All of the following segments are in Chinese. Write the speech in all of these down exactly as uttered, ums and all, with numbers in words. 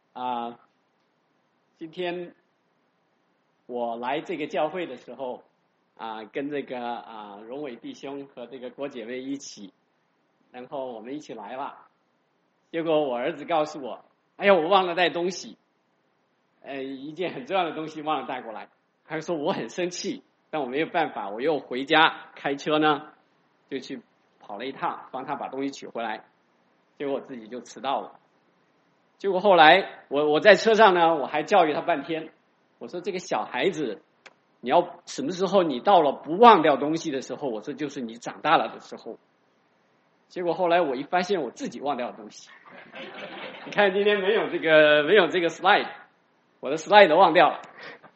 啊、呃，今天我来这个教会的时候，啊、呃，跟这个啊、呃、荣伟弟兄和这个郭姐妹一起，然后我们一起来了。结果我儿子告诉我，哎呀，我忘了带东西，呃，一件很重要的东西忘了带过来。他说我很生气，但我没有办法，我又回家开车呢，就去跑了一趟，帮他把东西取回来。结果我自己就迟到了。结果后来我我在车上呢，我还教育他半天。我说这个小孩子，你要什么时候你到了不忘掉东西的时候，我说就是你长大了的时候。结果后来我一发现我自己忘掉了东西。你看今天没有这个没有这个 slide， 我的 slide 都忘掉了。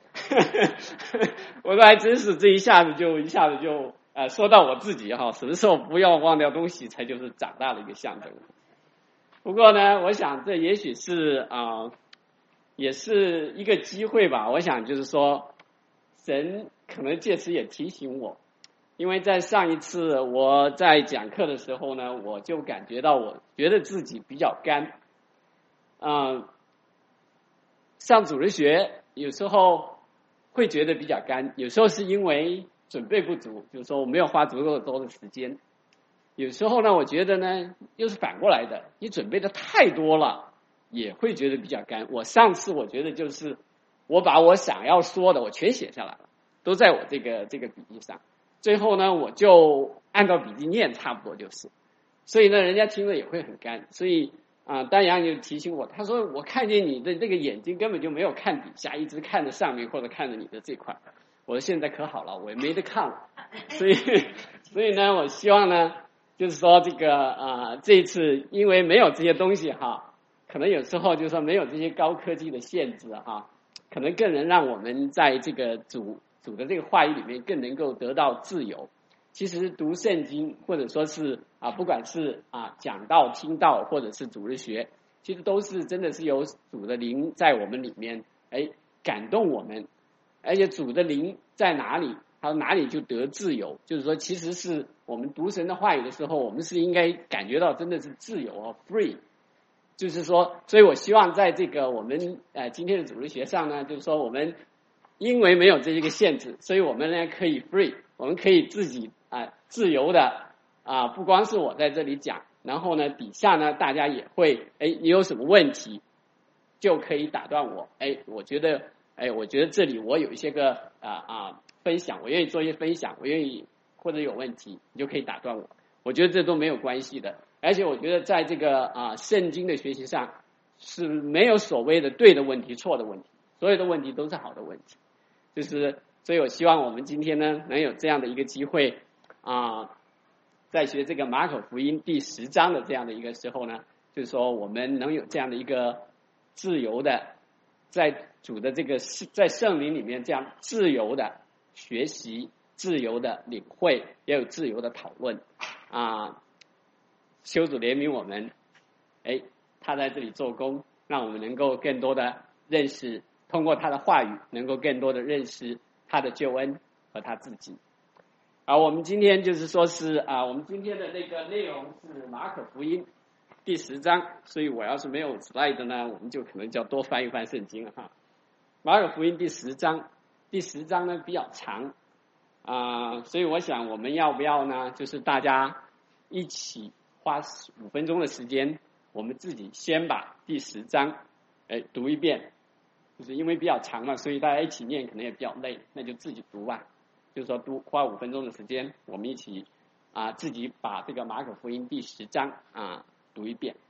我说还真是这一下子就一下子就呃说到我自己哈，什么时候不要忘掉东西，才就是长大的一个象征。不过呢，我想这也许是啊、呃，也是一个机会吧。我想就是说，神可能借此也提醒我，因为在上一次我在讲课的时候呢，我就感觉到我觉得自己比较干，嗯、呃，上主日学有时候会觉得比较干，有时候是因为准备不足，就是说我没有花足够多的时间。有时候呢，我觉得呢，又是反过来的，你准备的太多了，也会觉得比较干。我上次我觉得就是，我把我想要说的我全写下来了，都在我这个这个笔记上。最后呢，我就按照笔记念，差不多就是。所以呢，人家听了也会很干。所以啊、呃，丹阳就提醒我，他说我看见你的这个眼睛根本就没有看底下，一直看着上面或者看着你的这块。我说现在可好了，我也没得看了。所以，所以呢，我希望呢。就是说这个啊、呃，这一次因为没有这些东西哈，可能有时候就是说没有这些高科技的限制哈，可能更能让我们在这个主主的这个话语里面更能够得到自由。其实读圣经或者说是啊，不管是啊讲道、听道或者是主日学，其实都是真的是有主的灵在我们里面，哎，感动我们，而且主的灵在哪里？他说哪里就得自由，就是说其实是我们读神的话语的时候，我们是应该感觉到真的是自由哦 free， 就是说，所以我希望在这个我们呃今天的主日学上呢，就是说我们因为没有这一个限制，所以我们呢可以 free， 我们可以自己啊、呃、自由的啊、呃，不光是我在这里讲，然后呢底下呢大家也会，哎，你有什么问题就可以打断我，哎，我觉得。哎，我觉得这里我有一些个啊啊、呃、分享，我愿意做一些分享，我愿意或者有问题，你就可以打断我。我觉得这都没有关系的，而且我觉得在这个啊、呃、圣经的学习上是没有所谓的对的问题、错的问题，所有的问题都是好的问题。就是，所以我希望我们今天呢能有这样的一个机会啊、呃，在学这个马可福音第十章的这样的一个时候呢，就是说我们能有这样的一个自由的。在主的这个在圣灵里面这样自由的学习、自由的领会，也有自由的讨论啊。求主怜悯我们，哎，他在这里做工，让我们能够更多的认识，通过他的话语，能够更多的认识他的救恩和他自己。而我们今天就是说是啊，我们今天的那个内容是马可福音第十章，所以我要是没有 slide 呢，我们就可能就要多翻一翻圣经了哈。马可福音第十章，第十章呢比较长啊、呃，所以我想我们要不要呢？就是大家一起花五分钟的时间，我们自己先把第十章哎读一遍，就是因为比较长嘛，所以大家一起念可能也比较累，那就自己读吧。就是说读花五分钟的时间，我们一起啊、呃、自己把这个马可福音第十章啊。呃读一遍。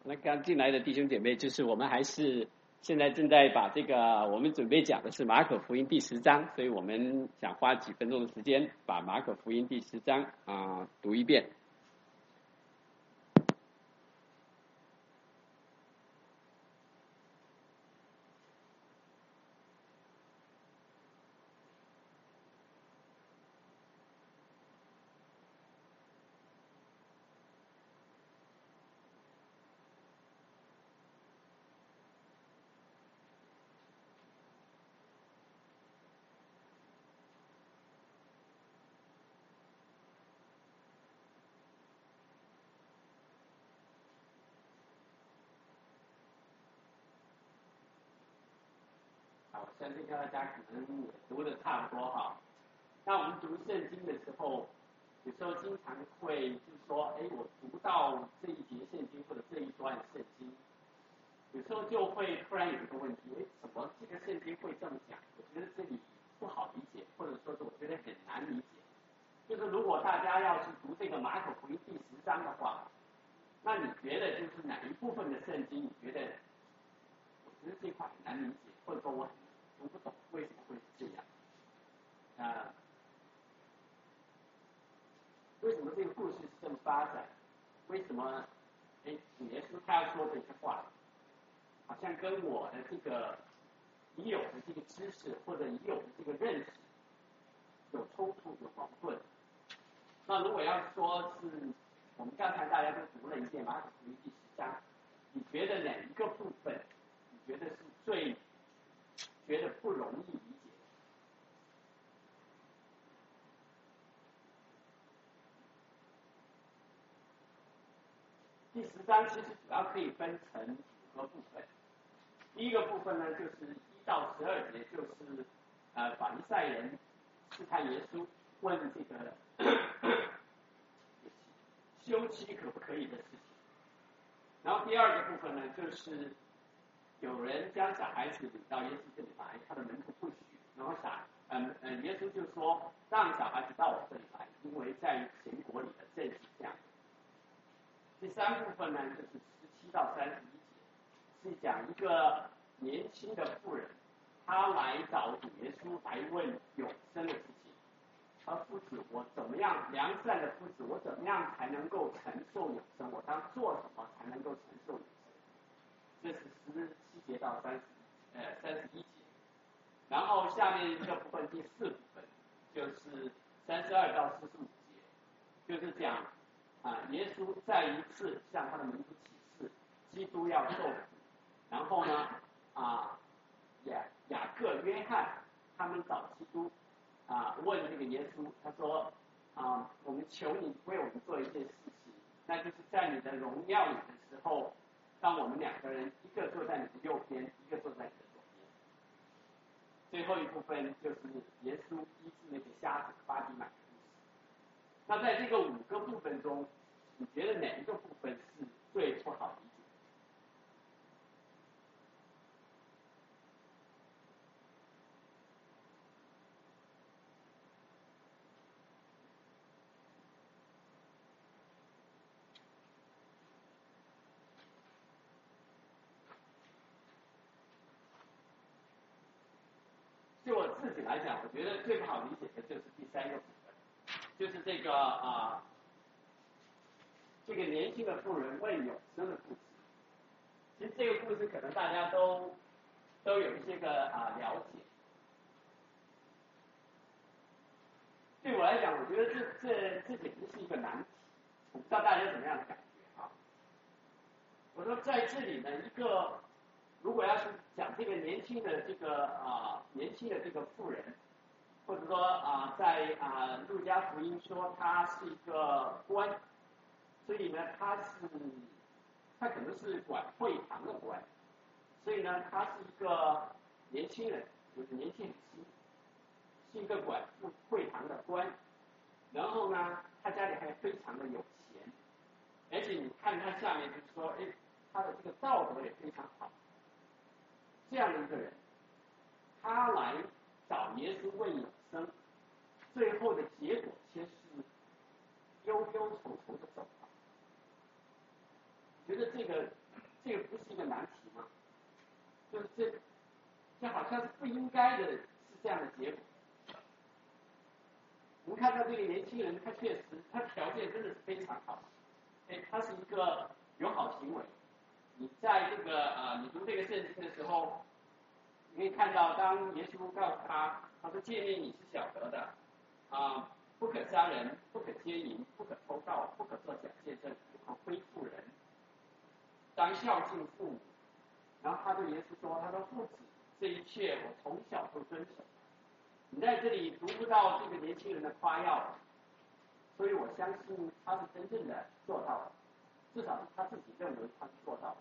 那刚进来的弟兄姐妹，就是我们还是现在正在把这个我们准备讲的是马可福音第十章，所以我们想花几分钟的时间把马可福音第十章啊、呃、读一遍。好，相信大家可能也读的差不多哈。那我们读圣经的时候，有时候经常会就是说，哎，我读到这一节圣经或者这一段圣经，有时候就会突然有一个问题，哎，怎么这个圣经会这么讲？我觉得这里不好理解，或者说是我觉得很难理解。就是如果大家要是读这个马可福音第十章的话，那你觉得就是哪一部分的圣经，你觉得我觉得这块很难理解，或者说我很读不懂为什么会是这样？啊、呃，为什么这个故事是这么发展？为什么哎，主耶稣他要说这些话，好像跟我的这个已有的这个知识或者已有的这个认识有冲突、有矛盾？那如果要说是我们刚才大家都读了一遍马可福音第十章，你觉得哪一个部分你觉得是最觉得不容易理解？第十章其实主要可以分成五个部分。第一个部分呢，就是一到十二节，就是呃法利赛人试探耶稣，问这个休妻可不可以的事情。然后第二个部分呢，就是有人将小孩子领到耶稣这里来，他的门徒不许，然后小嗯嗯，耶稣就说让小孩子到我这里来，因为在神国里的正是这样。第三部分呢，就是十七到三十一节，是讲一个年轻的妇人，她来找主耶稣来问永生的事情。他夫子，我怎么样良善的夫子，我怎么样才能够承受永生？我当做什么才能够承受永生？这是十七节到三十呃三十一节。然后下面一个部分第四部分就是三十二到四十五节，就是讲啊，耶稣再一次向他的门徒启示，基督要受苦。然后呢啊雅雅各、约翰他们找基督。啊，问这个耶稣，他说啊，我们求你为我们做一件事情，那就是在你的荣耀里的时候，当我们两个人一个坐在你的右边，一个坐在你的左边。最后一部分就是耶稣医治那个瞎子巴底买的故事。那在这个五个部分中，你觉得哪一个部分是最不好理解？就我自己来讲，我觉得最不好理解的就是第三个部分，就是这个啊、呃，这个年轻的妇人问永生的故事。其实这个故事可能大家都都有一些个啊、呃、了解。对我来讲，我觉得这这这简直是一个难题，我不知道大家怎么样的感觉啊？我说在这里呢，一个如果要是讲这个年轻的这个啊、呃、年轻的这个妇人，或者说啊、呃、在啊、呃、路加福音说他是一个官，所以呢他是他可能是管会堂的官，所以呢他是一个年轻人，就是年轻很轻，是一个管会堂的官。然后呢，他家里还非常的有钱，而且你看他下面就是说，哎，他的这个道德也非常好。这样的一个人，他来找耶稣问永生，最后的结果却是忧忧愁愁的走了。觉得这个这个不是一个难题吗？就是这，这好像是不应该的，是这样的结果。我们看到这个年轻人，他确实，他条件真的是非常好，哎，他是一个有好行为。你在这个啊、呃，你读这个圣经的时候，你可以看到，当耶稣告诉他，他说诫命你是晓得的，啊、呃，不可杀人，不可奸淫，不可偷盗，不可作假见证，不可亏负人，当孝敬父母。然后他对耶稣说：“他说父子，这一切我从小都遵守。”你在这里读不到这个年轻人的夸耀，所以我相信他是真正的做到了，至少是他自己认为他是做到了。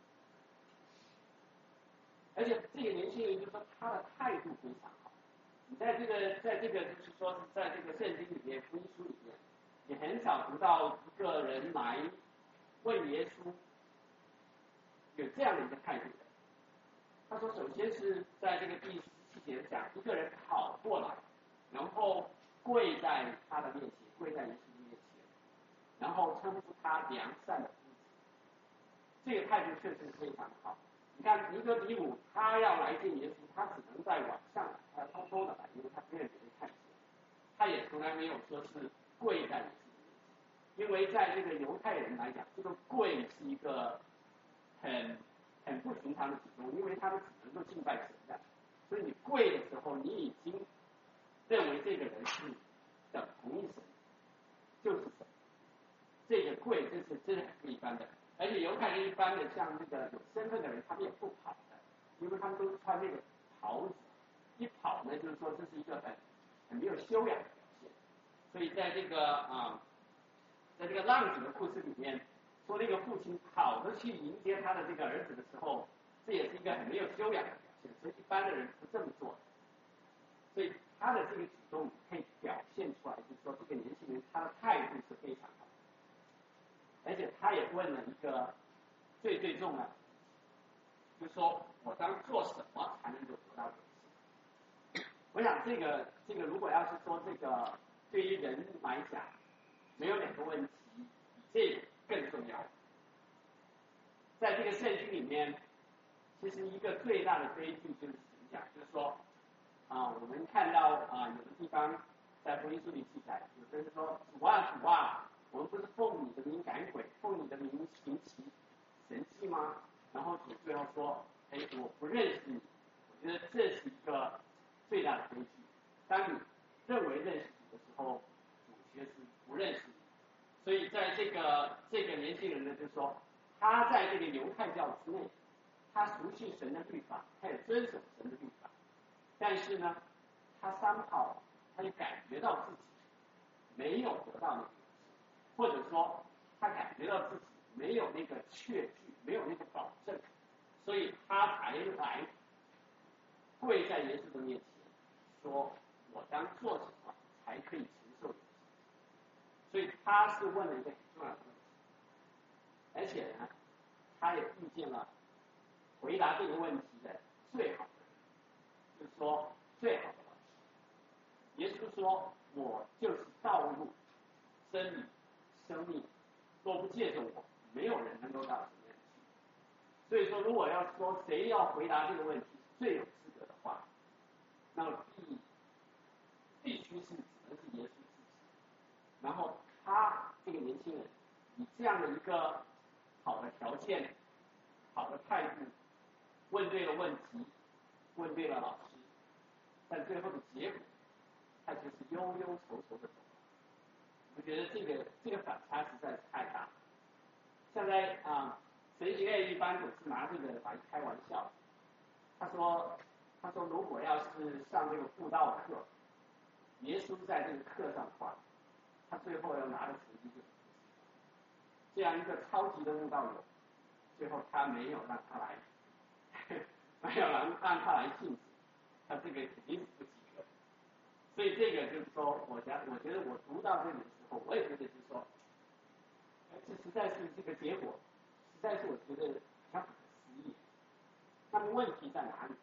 而且这个年轻人就说他的态度非常好。你在这个在这个就是说是在这个圣经里面福音书里面，你很少读到一个人来问耶稣有这样的一个态度的。他说，首先是在这个第十七节讲，一个人跑过来，然后跪在他的面前，跪在耶稣的面前，然后称呼他良善的夫子。这个态度确实非常好。你看尼哥底母，他要来见耶稣，他只能在晚上，他偷偷的来，因为他不愿意别人看见。他也从来没有说是跪在耶稣的面前，因为在这个犹太人来讲，这个跪是一个很很不平常的举动，因为他们只能够敬拜神的，所以你跪的时候，你已经认为这个人是等同于神，就是神。这个跪这是真的很不一般的。而且犹太人一般的像那个有身份的人，他们也不跑的，因为他们都是穿那个袍子，一跑呢，就是说这是一个很很没有修养的表现。所以在这个啊，在这个浪子的故事里面，说那个父亲跑着去迎接他的这个儿子的时候，这也是一个很没有修养的表现，所以一般的人不这么做。所以他的这个举动可以表现出来，就是说这个年轻人他的态度是非常好。而且他也问了一个最最重要的，就是说我当做什么才能够得到这个事？我想这个这个如果要是说这个对于人来讲，没有两个问题比这个更重要。在这个圣经里面，其实一个最大的悲剧就是怎么讲？就是说啊，我们看到啊，有的地方在福音书里记载，有的人说主啊主啊，我们不是奉你的名赶鬼，奉你的名行奇神迹吗？然后主最后说，哎，我不认识你。我觉得这是一个最大的悲剧。当你认为认识你的时候，主却是不认识你。所以在这个这个年轻人呢，就是说他在这个犹太教之内，他熟悉神的律法，他也遵守神的律法，但是呢，他三号他就感觉到自己没有得到那个，或者说他感觉到自己没有那个确据，没有那个保证，所以他才来跪在耶稣的面前，说我当做什么才可以承受？所以他是问了一个很重要的问题，而且呢，他也遇见了回答这个问题的最好的人，就是说最好的老师。耶稣说：“我就是道路、真理、生命，若不借着我，没有人能够到神那里去。”所以说，如果要说谁要回答这个问题最有资格的话，那么必必须是只能是耶稣自己。然后他这个年轻人以这样的一个好的条件、好的态度，问对了问题，问对了老师，但最后的结果，他就是忧忧愁愁的走。我觉得这个这个反差实在是太大。现在啊，神学院一般总是拿这个来开玩笑。他说，他说如果要是上这个布道课，耶稣在这个课上的话，他最后要拿的成绩就是这样一个超级的慕道友，最后他没有让他来，没有让让他来信主，他这个肯定是不及格。所以这个就是说，我觉我觉得我读到这里的时候，我也觉得就是说，这实在是这个结果，实在是我觉得很不可思议。那么问题在哪里？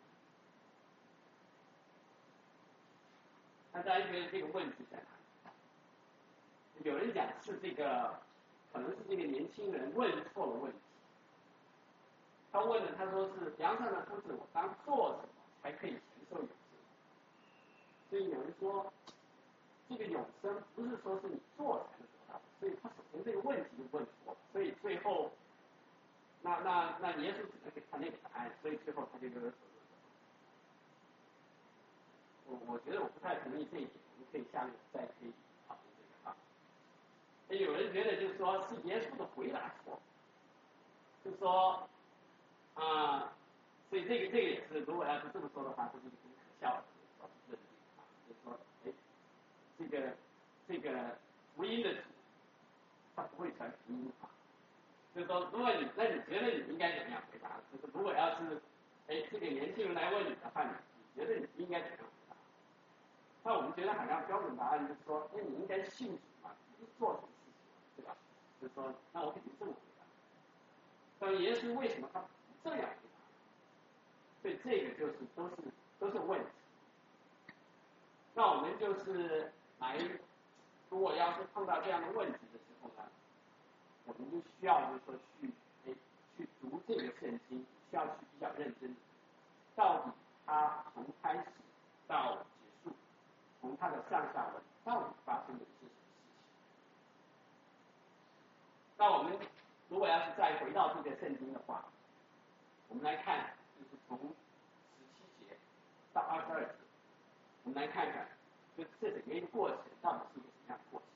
那大家觉得这个问题在哪里？有人讲是这个，可能是这个年轻人问错了问题。 他问了，他说是良善的夫子，我当做什么才可以承受永生？所以有人说，这个永生不是说是你做才能得到，所以他首先这个问题就问错了，所以最后，那那那耶稣只能给他那个答案，所以最后他就跟他说，我我觉得我不太同意这一点，我们可以下面再可以讨论这个啊。那有人觉得就是说是耶稣的回答错，就是说啊、呃，所以这个这个也是，如果要是这么说的话，这是一个很可笑的认定啊，就是说，哎，这个这个福音的主，他不会传福音啊。就是说，如果你那你觉得你应该怎么样回答？就是如果要是哎这个年轻人来问你的话，你你觉得你应该怎么样回答？那我们觉得好像标准答案就是说，哎，你应该信主嘛，你做什么事情，对吧？就是说，那我肯定这么回答。但耶稣为什么他不这样回答？所以这个就是都是都是问题。那我们就是来，如果要是碰到这样的问题的时候呢，我们就需要就是说去哎去读这个圣经，需要去比较认真，到底它从开始到结束，从它的上下文到底发生了一些什么事情。那我们如果要是再回到这个圣经的话，我们来看，就是从十七节到二十二节，我们来看看，就这整个一个过程到底是一个什么样的过程。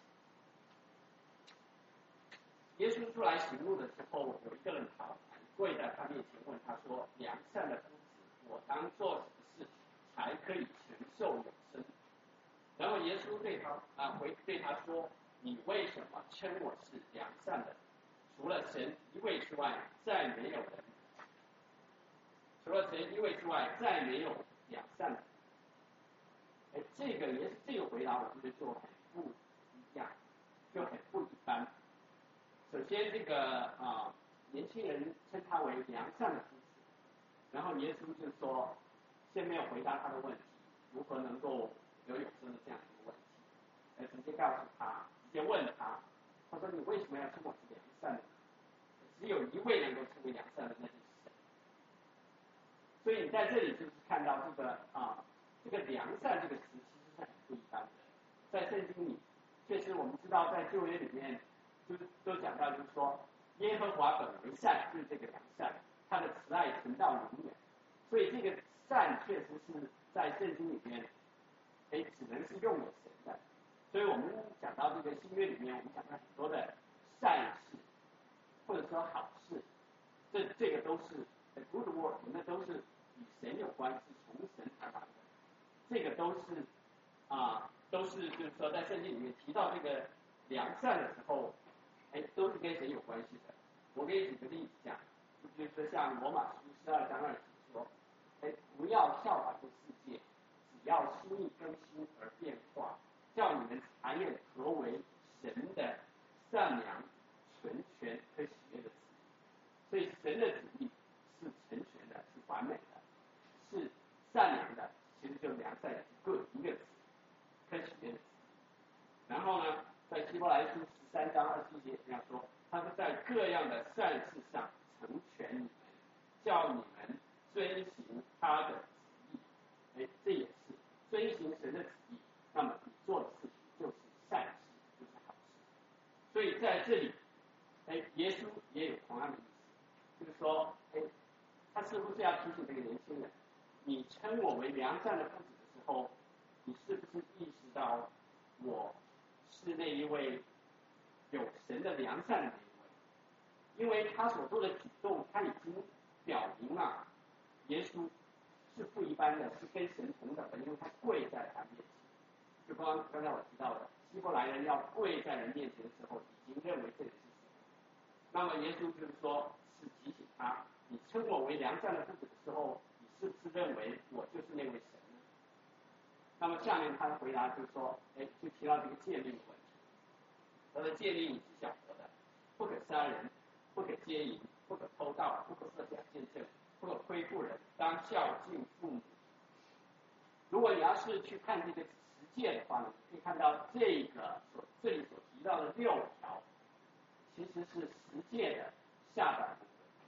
耶稣出来行路的时候，有一个人跑来跪在他面前问他说：“良善的夫子，我当做什么事情才可以承受永生？”然后耶稣对他啊回对他说：“你为什么称我是良善的？除了神一位之外，再没有人；除了神一位之外，再没有良善的。”哎，这个也是这个回答，我觉得就很不一样，就很不一般。首先，这个啊、呃，年轻人称他为良善的夫子，然后耶稣就说，先没有回答他的问题，如何能够有永生的这样一个问题，而直接告诉他，直接问他，他说你为什么要称我是良善的？只有一位能够成为良善的，那就是神。所以你在这里就是看到这个啊、呃，这个良善这个词其实是很不一般的，在圣经里，确实我们知道在旧约里面。就都讲到，就是说，耶和华本为善，就是这个良善，他的慈爱存到永远。所以这个善确实是在圣经里面，哎，只能是用有神的。所以我们讲到这个新约里面，我们讲到很多的善事，或者说好事，这这个都是 good work，那都是与神有关，是从神而来的。这个都是啊，都是就是说在圣经里面提到这个良善的时候。哎，都是跟神有关系的。我给你举个例子讲，就比如说像罗马书十二章二节说，哎，不要效法这世界，只要心意更新而变化，叫你们查验何为神的善良、纯全和喜悦的旨意。所以神的旨意是成全的，是完美的，是善良的，其实就良善各一个词，和喜悦的旨意。然后呢，在希伯来书十三章二十一节这样说，他是在各样的善事上成全你们，叫你们遵行他的旨意。哎，这也是遵行神的旨意，那么你做的事情就是善事，就是好事。所以在这里，哎，耶稣也有同样的意思，就是说，哎，他似乎是要提醒这个年轻人，你称我为良善的夫子的时候，你是不是意识到我是那一位有神的良善的那一位？因为他所做的举动，他已经表明了耶稣是不一般的，是跟神同等的，因为他跪在他面前。就刚刚才我提到的，希伯来人要跪在人面前的时候，已经认为这个是神。那么耶稣就是说，是提醒他，你称我为良善的夫子的时候，你是不是认为我就是那位神呢？那么下面他的回答就是说，哎，就提到这个诫命的问题。他的诫命你是晓得的，不可杀人，不可奸淫，不可偷盗，不可设假见证，不可亏负人，当孝敬父母。如果你要是去看这个十诫的话呢，可以看到这个所这里所提到的六条，其实是十诫的下半部分。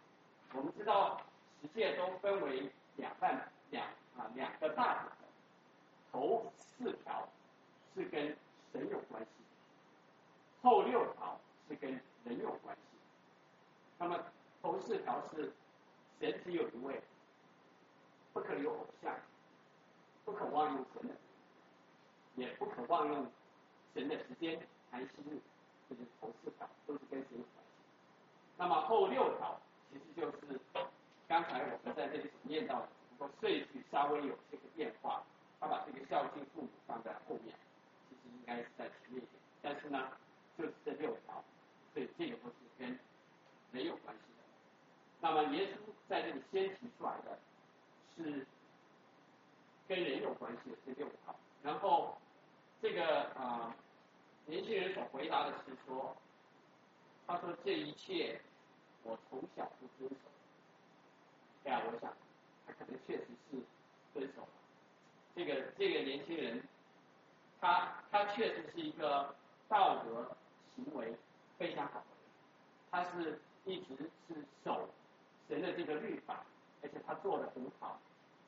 我们知道十诫都分为两半两啊两个大部分，头四条是跟神有关系，后六条是跟人有关系。那么头四条是神只有一位，不可有偶像，不可妄用神的，也不可妄用神的时间、安息日，这是头四条，都是跟神有关系。那么后六条其实就是刚才我们在这里所念到的，不过顺序稍微有这个变化，他把这个孝敬父母放在后面，其实应该是在前面一点。但是呢，就是这六条，所以这个都是跟人有关系的。那么耶稣在这里先提出来的是跟人有关系的这六条，然后这个啊、呃、年轻人所回答的是说，他说这一切我从小就遵守。这样我想他可能确实是遵守了。这个这个年轻人，他他确实是一个道德行为非常好的人，他是一直是守神的这个律法，而且他做得很好。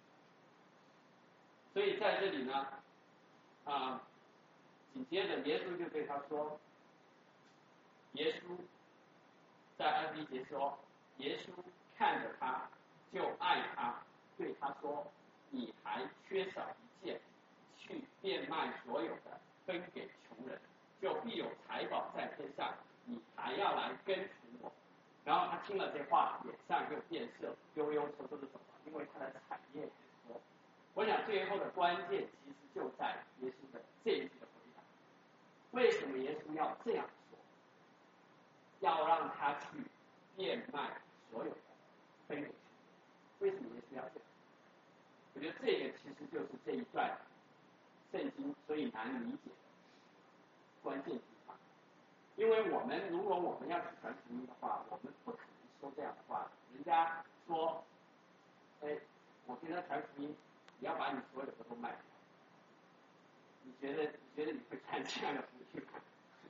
所以在这里呢，啊，紧接着耶稣就对他说，耶稣在二十一节说，耶稣看着他就爱他，对他说，你还缺少一件，去变卖所有的，分给穷人，就必有财宝在天上，你还要来跟从我。然后他听了这话，脸上就变色，悠悠愁愁的走了，因为他的产业很多。我想最后的关键其实就在耶稣的这一句的回答。为什么耶稣要这样说？要让他去变卖所有的，分给穷人。为什么耶稣要这样？我觉得这个其实就是这一段圣经所以难理解的关键地方。因为我们如果我们要去传福音的话，我们不可能说这样的话。人家说，哎，我跟他传福音，你要把你所有的都卖掉。你觉得你觉得你会传这样的福音吗？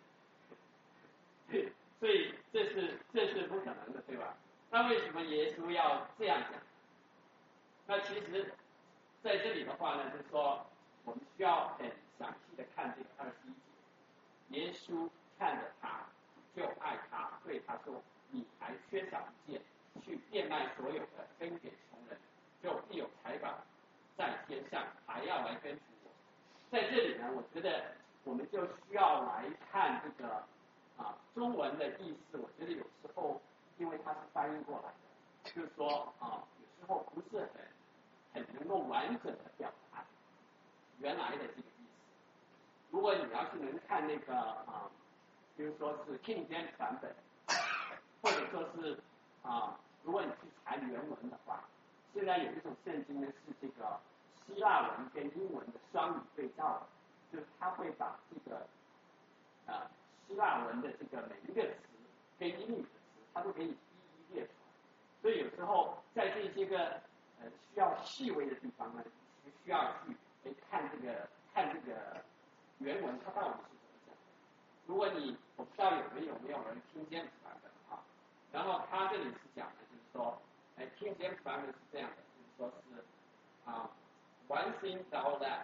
对，所以这是这是不可能的，对吧？那为什么耶稣要这样讲？那其实在这里的话呢，就是说我们需要很详细的看这个二十一节。耶稣看着他，就爱他，对他说：“你还缺少一件，去变卖所有的，分给穷人，就必有财宝在天上，还要来跟随我。”在这里呢，我觉得我们就需要来看这个啊中文的意思。我觉得有时候因为它是翻译过来的，就是说啊有时候不是很很能够完整的表达原来的这个意思。如果你要是能看那个啊，比如说是 King James 版本，或者说是啊，如果你去查原文的话，现在有一种圣经呢是这个希腊文跟英文的双语对照的，就是它会把这个啊希腊文的这个每一个词跟英语的词，它都给你一一列出来。所以有时候在这些个呃需要细微的地方呢，需要去诶看这个看这个原文它到底是怎么讲的。如果你我不知道有没有没有人听见版本啊，然后他这里是讲的就是说，哎，听见版本是这样的，就是说是啊 ，one thing thou lack,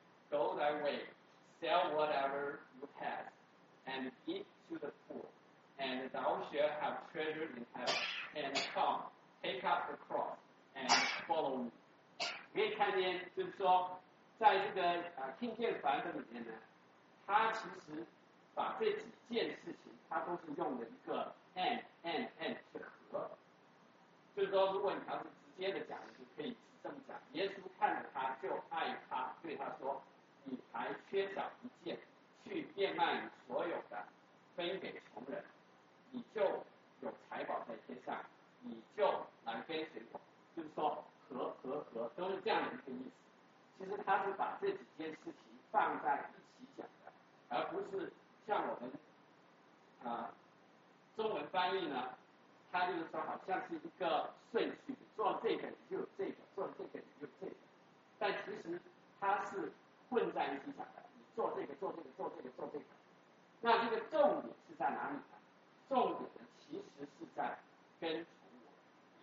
go thy way, sell whatever you have, and give to the poor, and thou shalt have treasure in heaven, and come, take up the cross, and follow me. 可以看见，就是说，在这个啊听见版本里面呢，它其实把这几件事情，它都是用了一个 and and and 去合。就是说，如果你要是直接的讲，就可以是这么讲：耶稣看着他就爱他，对他说：“你还缺少一件，去变卖你所有的，分给穷人，你就有财宝在天上，你就来跟随我。”就是说，和和和都是这样的一个意思。其实他是把这几件事情放在一起讲的，而不是像我们啊、呃、中文翻译呢，它就是说好像是一个顺序，做这个你就有这个，做这个你就有这个，但其实它是混在一起讲的。你做这个，做这个，做这个，做这个。那这个重点是在哪里呢？重点呢，其实是在跟从我。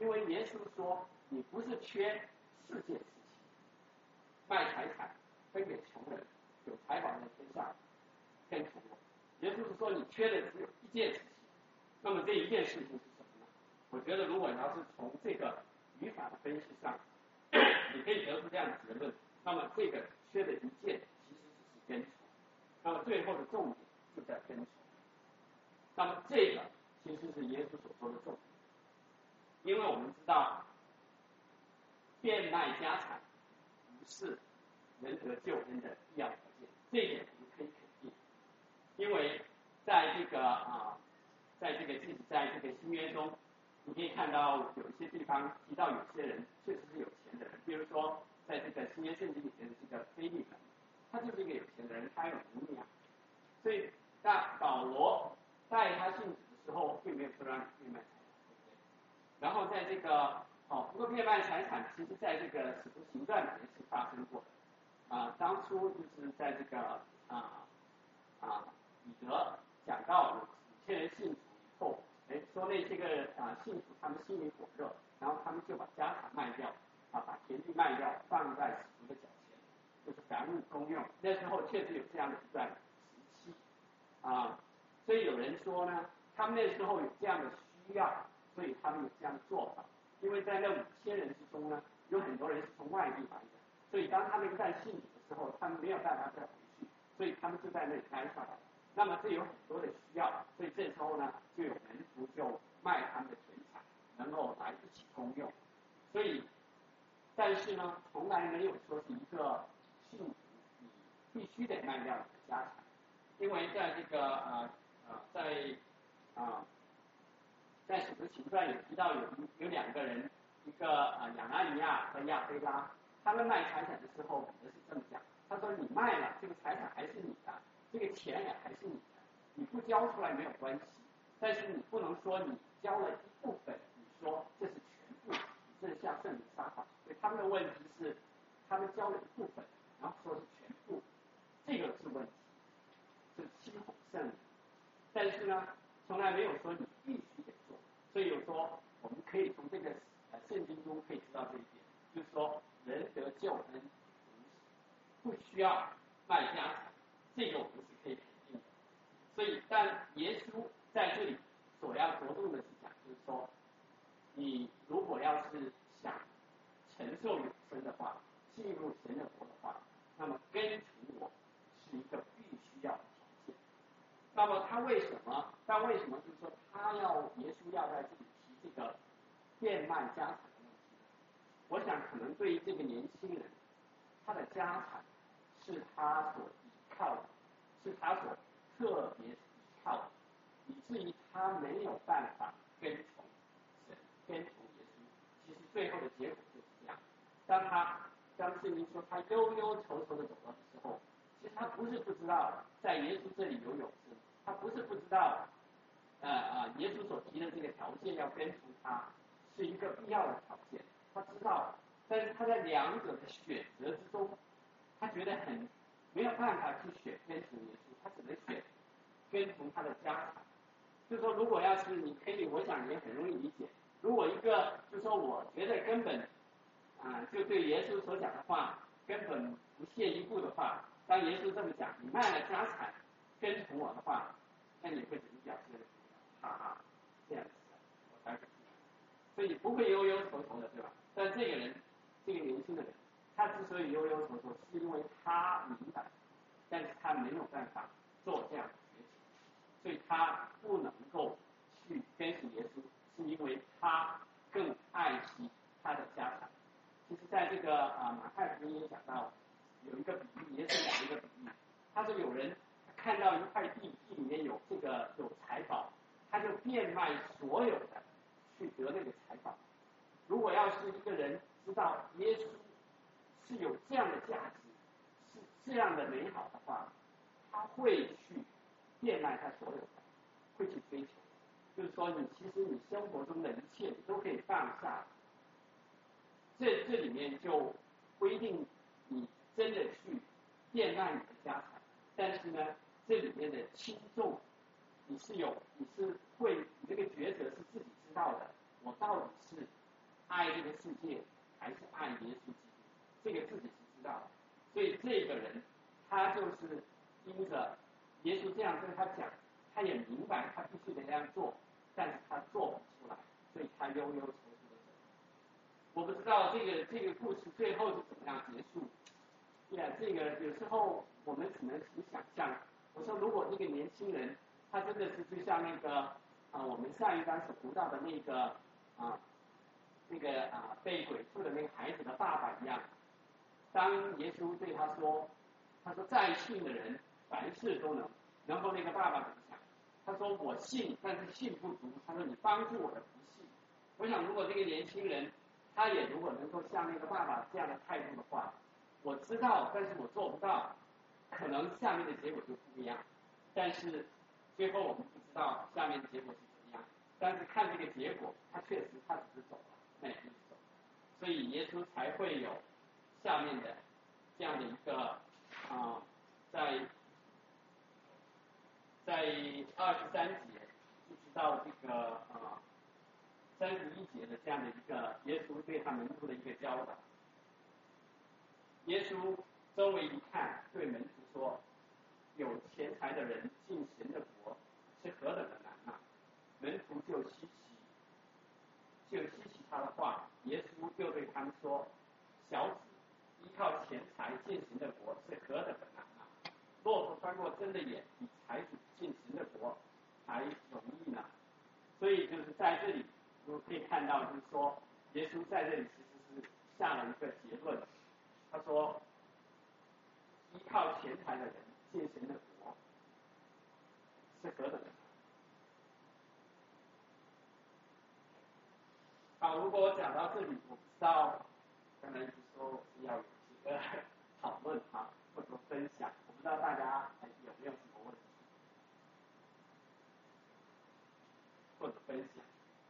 因为耶稣说你不是缺四件事情，卖财产分给穷人，有财宝在天上跟从我。耶稣是说你缺的只有一件事情，那么这一件事情是什么呢？我觉得如果你要是从这个语法的分析上，你可以得出这样的结论，那么这个缺的一件其实只是跟从，那么最后的重点就在跟从。那么这个其实是耶稣所说的重点，因为我们知道变卖家产不是人得救恩的必要条件，这一点我们可以肯定。因为在这个啊，在这个即使在这个新约中，你可以看到有一些地方提到有些人确实是有钱的人，比如说在这个新约圣经里面的这个腓利门，他就是一个有钱的人，他有能力啊。所以那保罗带他信主的时候，并没有说让你变卖财产，对不对？然后在这个哦，不过变卖财产，其实在这个使徒行传里面是发生过的啊。当初就是在这个啊啊彼得讲到有些人信主以后，哎，说那些个啊信主他们心里火热，然后他们就把家产卖掉啊，把田地卖掉，放在使徒的脚前，就是凡物公用。那时候确实有这样的一段时期啊，所以有人说呢，他们那时候有这样的需要，所以他们有这样的做法。因为在那五千人之中呢，有很多人是从外地来的，所以当他们一旦信主的时候，他们没有办法再回去，所以他们就在那里待下来。那么这有很多的需要，所以这时候呢，就有门徒就卖他们的田产，能够来一起公用。所以，但是呢，从来没有说是一个信徒你必须得卖掉你的家产，因为在这个啊啊在啊。在使徒行传有提到有有两个人，一个啊亚拿尼亚和亚非拉，他们卖财产的时候，彼得是这么讲，他说你卖了这个财产还是你的，这个钱也还是你的，你不交出来没有关系，但是你不能说你交了一部分，你说这是全部，你这是向圣灵撒谎。所以他们的问题是，他们交了一部分，然后说是全部，这个是问题，是欺哄圣灵。但是呢，从来没有说你必须得做，所以有说我们可以从这个呃圣经中可以知道这一点，就是说人得救恩不需要卖家产，这个我们是可以肯定的。所以，但耶稣在这里所要着重的是讲，就是说，你如果要是想承受永生的话，进入神的国的话，那么跟从我是一个必须要的条件。那么他为什么？但为什么就是说他要耶稣要在这里提这个变卖家产的问题？我想可能对于这个年轻人，他的家产是他所依靠的，是他所特别依靠的，以至于他没有办法跟从神，跟从耶稣。其实最后的结果就是这样。当他当圣经说他忧忧愁愁的走了的时候，其实他不是不知道在耶稣这里有永生，他不是不知道，呃啊，耶稣所提的这个条件要跟从他是一个必要的条件，他知道，但是他在两者的选择之中，他觉得很没有办法去选跟从耶稣，他只能选跟从他的家产。就是说，如果要是你可以，我想也很容易理解。如果一个就是说，我觉得根本啊，就对耶稣所讲的话根本不屑一顾的话，当耶稣这么讲，你卖了家产跟从我的话，那你会怎么表现？哈哈，这样子的，我才可所以不会忧忧愁愁的，对吧？但这个人，这个年轻的人，他之所以忧忧愁愁，是因为他明白，但是他没有办法做这样的决定，所以他不能够去跟随耶稣，是因为他更爱惜他的家产。其实在这个啊马太福音也讲到，有一个比喻，耶稣讲一个比喻，他说有人看到一块地，地里面有这个有财宝，他就变卖所有的去得那个财宝。如果要是一个人知道耶稣是有这样的价值，是这样的美好的话，他会去变卖他所有的，会去追求。就是说，你其实你生活中的一切你都可以放下。这这里面就不一定你真的去变卖你的家产，但是呢，这里面的轻重，你是有，你是会，你这个抉择是自己知道的。我到底是忧忧愁愁的走。我不知道这个这个故事最后是怎么样结束。呀，这个有时候我们只能凭想象。我说，如果那个年轻人，他真的是就像那个啊，我们上一章所读到的那个啊，那个啊被鬼附的那个孩子的爸爸一样，当耶稣对他说，他说再信的人凡事都能。然后那个爸爸怎么想？他说我信，但是信不足。他说你帮助我的不信。我想，如果这个年轻人，他也如果能够像那个爸爸这样的态度的话，我知道，但是我做不到，可能下面的结果就不一样。但是最后我们不知道下面的结果是怎么样。但是看这个结果，他确实他只是走了，那也就是走。所以耶稣才会有下面的这样的一个啊、呃，在在二十三节一直到这个啊三十一节的这样的一个耶稣对他门徒的一个教导。耶稣周围一看，对门徒说：“有钱财的人进神的国是何等的难啊！”门徒就稀奇，就稀奇他的话。耶稣就对他们说：“小子，依靠钱财进神的国是何等的难啊！骆驼穿过针的眼，比财主进神的国还容易呢。”所以就是在这里，我们可以看到，就是说，耶稣在这里其实是下了一个结论。他说：“依靠钱财的人进神的国是何等的难。”好，如果我讲到这里，我不知道，刚才一直说我是要有几个讨论哈，或者分享，我不知道大家有没有什么问题或者分享。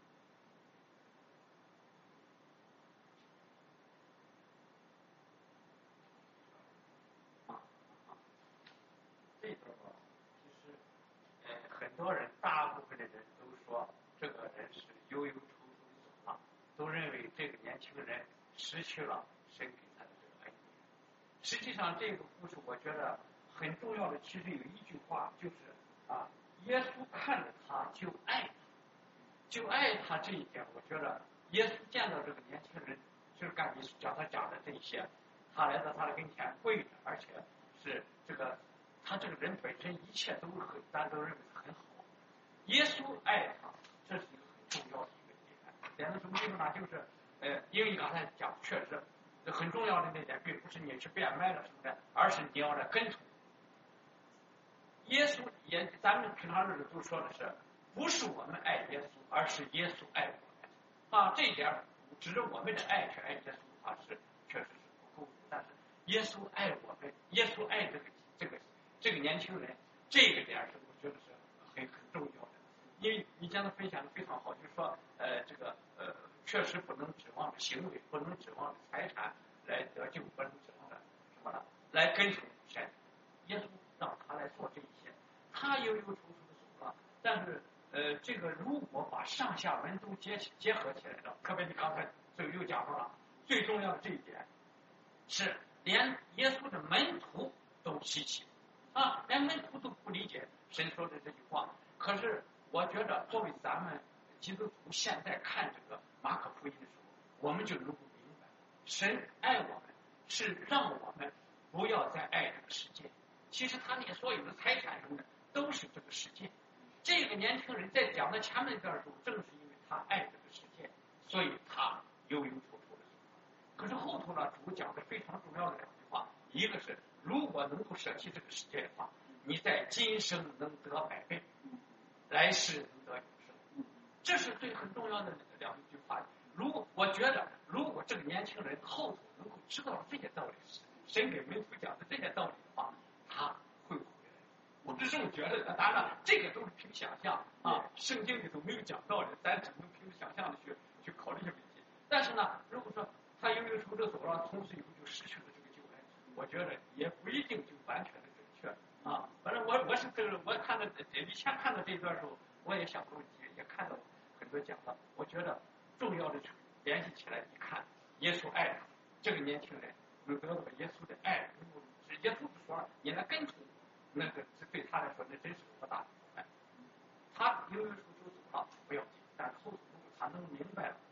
这个其实，呃，很多人，大部分的人都说这个人是忧忧愁愁的走了，都认为这个年轻人失去了神给他的这个恩典。实际上，这个故事我觉得很重要的，其实有一句话，就是啊，耶稣看着他就爱他，就爱他这一点，我觉得耶稣见到这个年轻人，就是刚你讲他讲的这些，他来到他的跟前跪着，而且是这个。他这个人本身一切都很，大家都认为很好。耶稣爱他，这是一个很重要的一个点。点在什么地方呢？就是呃，因为你刚才讲，确实很重要的那点，并不是你是变卖了什么的，而是你要来跟从。耶稣也，咱们平常日子都说的是，不是我们爱耶稣，而是耶稣爱我们。啊，这一点指着我们的爱去爱耶稣啊，是确实是不够的。但是耶稣爱我们，耶稣爱这个这个。这个年轻人，这个点是我觉得是很很重要的，因为你讲的分享的非常好，就是说，呃，这个呃，确实不能指望着行为，不能指望着财产来得救，不能指望着什么呢？来跟从神。耶稣让他来做这一切，他忧忧愁愁的走了，但是呃，这个如果把上下文都结结合起来了，特别你刚才就又讲到了，最重要的这一点是连耶稣的门徒都稀奇。啊，连门徒都不理解神说的这句话。可是我觉得，作为咱们基督徒现在看这个马可福音的时候，我们就能够明白，神爱我们是让我们不要再爱这个世界。其实他那些所有的财产什么的，都是这个世界。这个年轻人在讲到前面一段的时候，正是因为他爱这个世界，所以他忧忧愁愁的。可是后头呢，主讲的非常重要的两句话，一个是，如果能够舍弃这个世界的话，你在今生能得百倍，来世能得永生，这是最很重要的两句话。如果我觉得，如果这个年轻人后头能够知道这些道理，神给门徒讲的这些道理的话，他会回来。我是这么觉得的。当然了，这个都是凭想象啊，圣经里头没有讲道理，咱只能凭想象的去去考虑这个问题。但是呢，如果说他忧忧愁愁走了，从此以后就失去了这个救恩，我觉得也不一定就完全的准确啊。反正我我是这个，我看到以前看到这一段时候，我也想过问题，也看到很多讲的。我觉得重要的是联系起来一看，耶稣爱他，这个年轻人能得到耶稣的爱，是耶稣说了，你来跟从，那个对他来说那真是多大的爱。他忧忧愁愁走了不要紧，但是后头他能明白了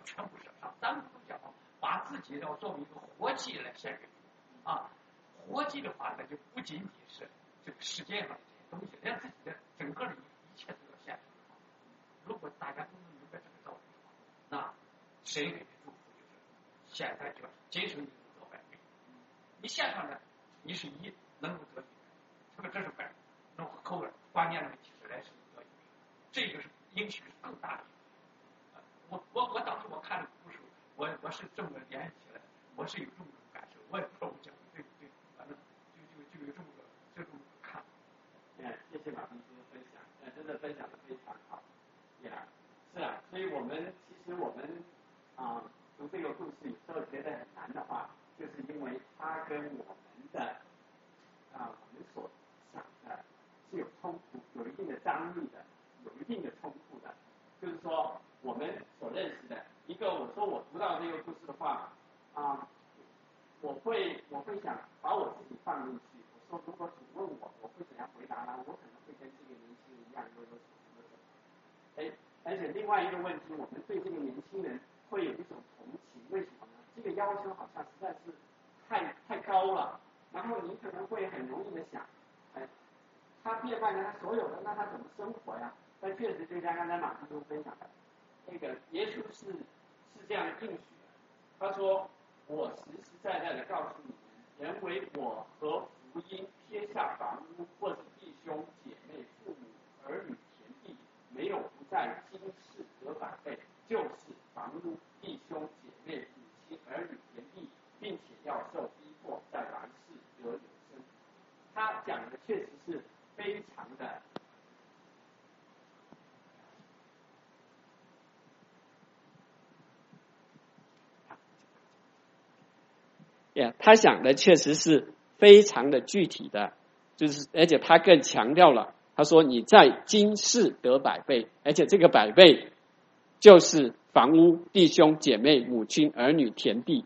全部舍上。咱们都讲把自己要作为一个活祭来献给主啊，活祭的话，那就不仅仅是这个世界上的这些东西，连自己的整个的一切都要献上。如果大家都能明白这个道理的话，那谁给的祝福就是现在就要节省你做百倍。你献上来，你是一能够得一，这个这是百，那后边关键的问题是来是得一，这个是应许是更大的。我我我当时我看了故事，我我是这么联系起来，我是有这么种感受，我也不知道我讲的对不对，反正就就就有这么个这种看。 哎，谢谢马同学的分享，呃，真的分享的非常好。呀，是啊，所以我们其实我们啊、呃、读这个故事有时候觉得很难的话，就是因为它跟我们的啊、呃、我们所想的是有冲突，有一定的张力的，有一定的冲突的。就是说，我们所认识的一个，我说我读到这个故事的话，啊、呃，我会我会想把我自己放进去。我说，如果主问我，我会怎样回答呢？我可能会跟这个年轻人一样，有有什么什么。哎，而且另外一个问题，我们对这个年轻人会有一种同情，为什么呢？这个要求好像实在是太太高了，然后你可能会很容易的想，哎，他变卖了他所有的，那他怎么生活呀？但确实就像刚才马师兄分享的，那个耶稣是是这样应许的，他说：“我实实在在的告诉你们，人为我和福音撇下房屋，或是弟兄姐妹、父母、儿女、田地，没有不在今世得百倍，就是房屋、弟兄姐妹、母亲、儿女、田地，并且要受逼迫，在来世得永生。”他讲的确实是非常的。Yeah, 他想的确实是非常的具体的，就是而且他更强调了，他说你在今世得百倍，而且这个百倍就是房屋、弟兄姐妹、母亲、儿女、田地。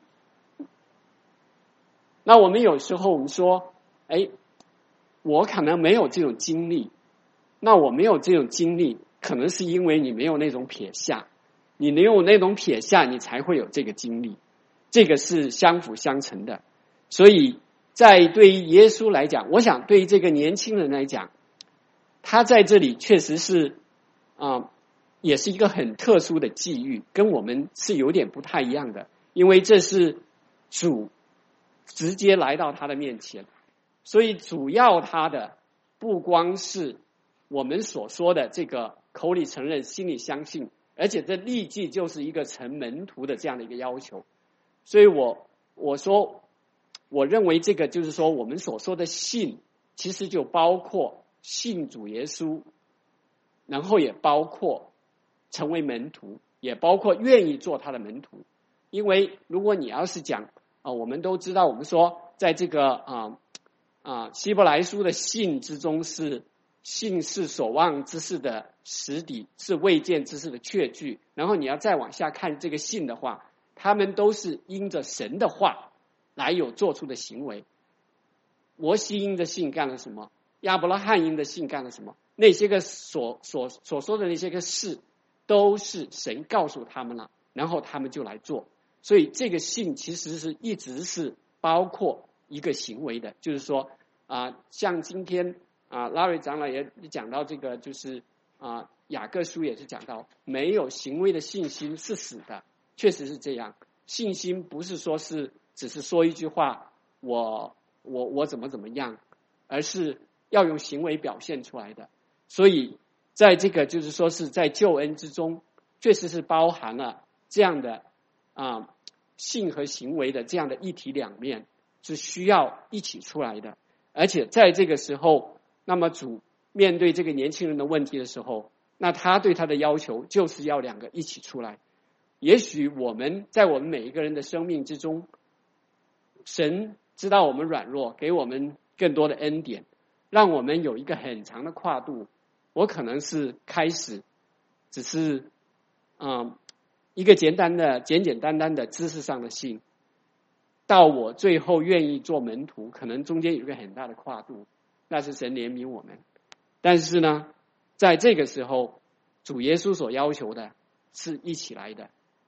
那我们有时候我们说，哎，我可能没有这种经历，那我没有这种经历，可能是因为你没有那种撇下，你没有那种撇下，你才会有这个经历。这个是相辅相成的，所以在对于耶稣来讲，我想对于这个年轻人来讲，他在这里确实是啊、呃，也是一个很特殊的际遇，跟我们是有点不太一样的，因为这是主直接来到他的面前，所以主要他的不光是我们所说的这个口里承认、心里相信，而且这立即就是一个成门徒的这样的一个要求。所以我我说，我认为这个就是说，我们所说的信，其实就包括信主耶稣，然后也包括成为门徒，也包括愿意做他的门徒。因为如果你要是讲啊、呃，我们都知道，我们说在这个啊啊希伯来书的信之中是信是所望之事的实底，是未见之事的确据。然后你要再往下看这个信的话，他们都是因着神的话来有做出的行为。摩西因着信干了什么？亚伯拉罕因着信干了什么？那些个所所所说的那些个事，都是神告诉他们了，然后他们就来做。所以这个信其实是一直是包括一个行为的，就是说啊、呃，像今天啊，拉瑞长老也讲到这个，就是啊、呃，雅各书也是讲到，没有行为的信心是死的。确实是这样，信心不是说是只是说一句话，我我我怎么怎么样，而是要用行为表现出来的。所以在这个就是说是在救恩之中，确实是包含了这样的啊、呃、信和行为的这样的一体两面，是需要一起出来的。而且在这个时候，那么主面对这个年轻人的问题的时候，那他对他的要求就是要两个一起出来。也许我们在我们每一个人的生命之中，神知道我们软弱，给我们更多的恩典，让我们有一个很长的跨度。我可能是开始只是嗯一个简单的简简单单的知识上的信，到我最后愿意做门徒，可能中间有一个很大的跨度，那是神怜悯我们。但是呢，在这个时候，主耶稣所要求的是一起来的。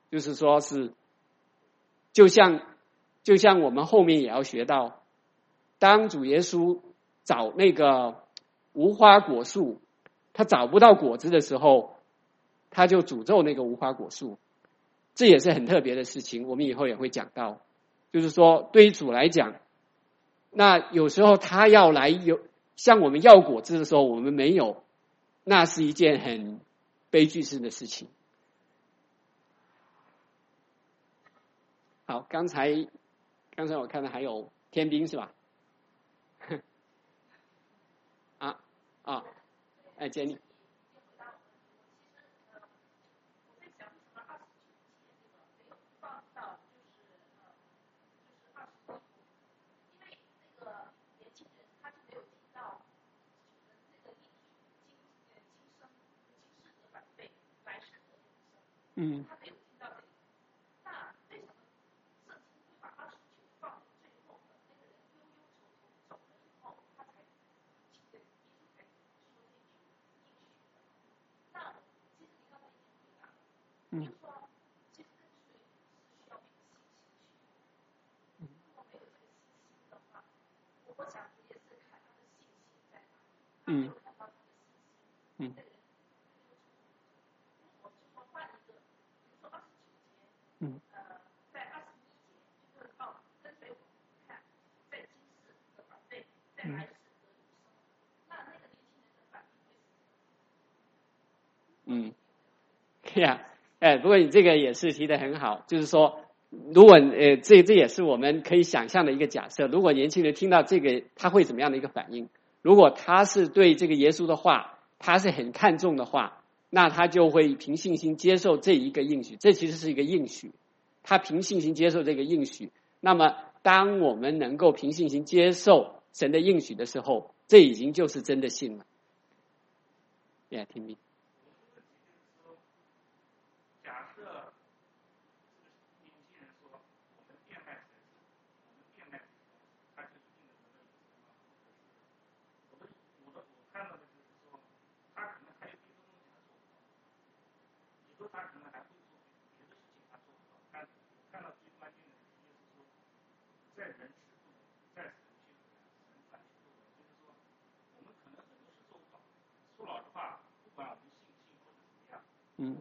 就是说是，就像就像我们后面也要学到，当主耶稣找那个无花果树，他找不到果子的时候，他就诅咒那个无花果树，这也是很特别的事情，我们以后也会讲到。就是说，对于主来讲，那有时候他要来有向我们要果子的时候，我们没有，那是一件很悲剧性的事情。好，刚才刚才我看到还有天兵是吧？啊啊，哎，杰尼。嗯。嗯。嗯。嗯。嗯。嗯，对呀，哎，不过你这个也是提得很好，就是说，如果呃，这这也是我们可以想象的一个假设，如果年轻人听到这个，他会怎么样的一个反应？如果他是对这个耶稣的话，他是很看重的话，那他就会凭信心接受这一个应许，这其实是一个应许，他凭信心接受这个应许。那么，当我们能够凭信心接受神的应许的时候，这已经就是真的信了。Yeah， 听明。 假设年轻人说我们变卖神，我们变卖他就是定了什么意思吗？我的我的我看到的就是说，他可能还有别的东西他做不到，以后他可能还会做别的事情他做不到。但我看到最关键的就是说，在人尺度，在神去神反去度，就是说，我们可能很多事做不到。说老实话，不管我们信不信或者怎么样， 嗯。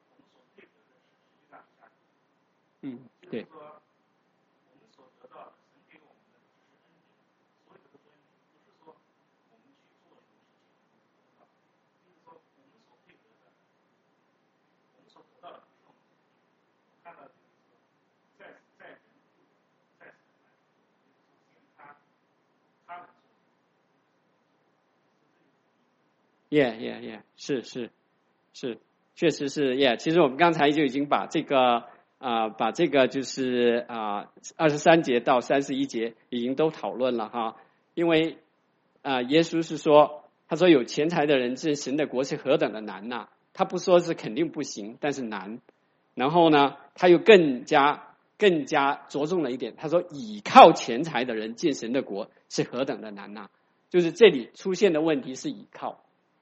嗯，对。 就是说，我们所得到的，神给我们的只是恩典，所有的恩典不是说我们去做什么事情得到，就是说我们所配得的，我们所得到的不是我们自己。我看到就是说，在在人在神来说，就是说他他能做。 Yeah, yeah, yeah， 是是是，确实是 Yeah。其实我们刚才就已经把这个。啊、呃，把这个就是啊二十三节到三十一节已经都讨论了哈，因为啊、呃、耶稣是说，他说有钱财的人进神的国是何等的难呐、啊，他不说是肯定不行，但是难。然后呢，他又更加更加着重了一点，他说倚靠钱财的人进神的国是何等的难呐、啊，就是这里出现的问题是倚靠。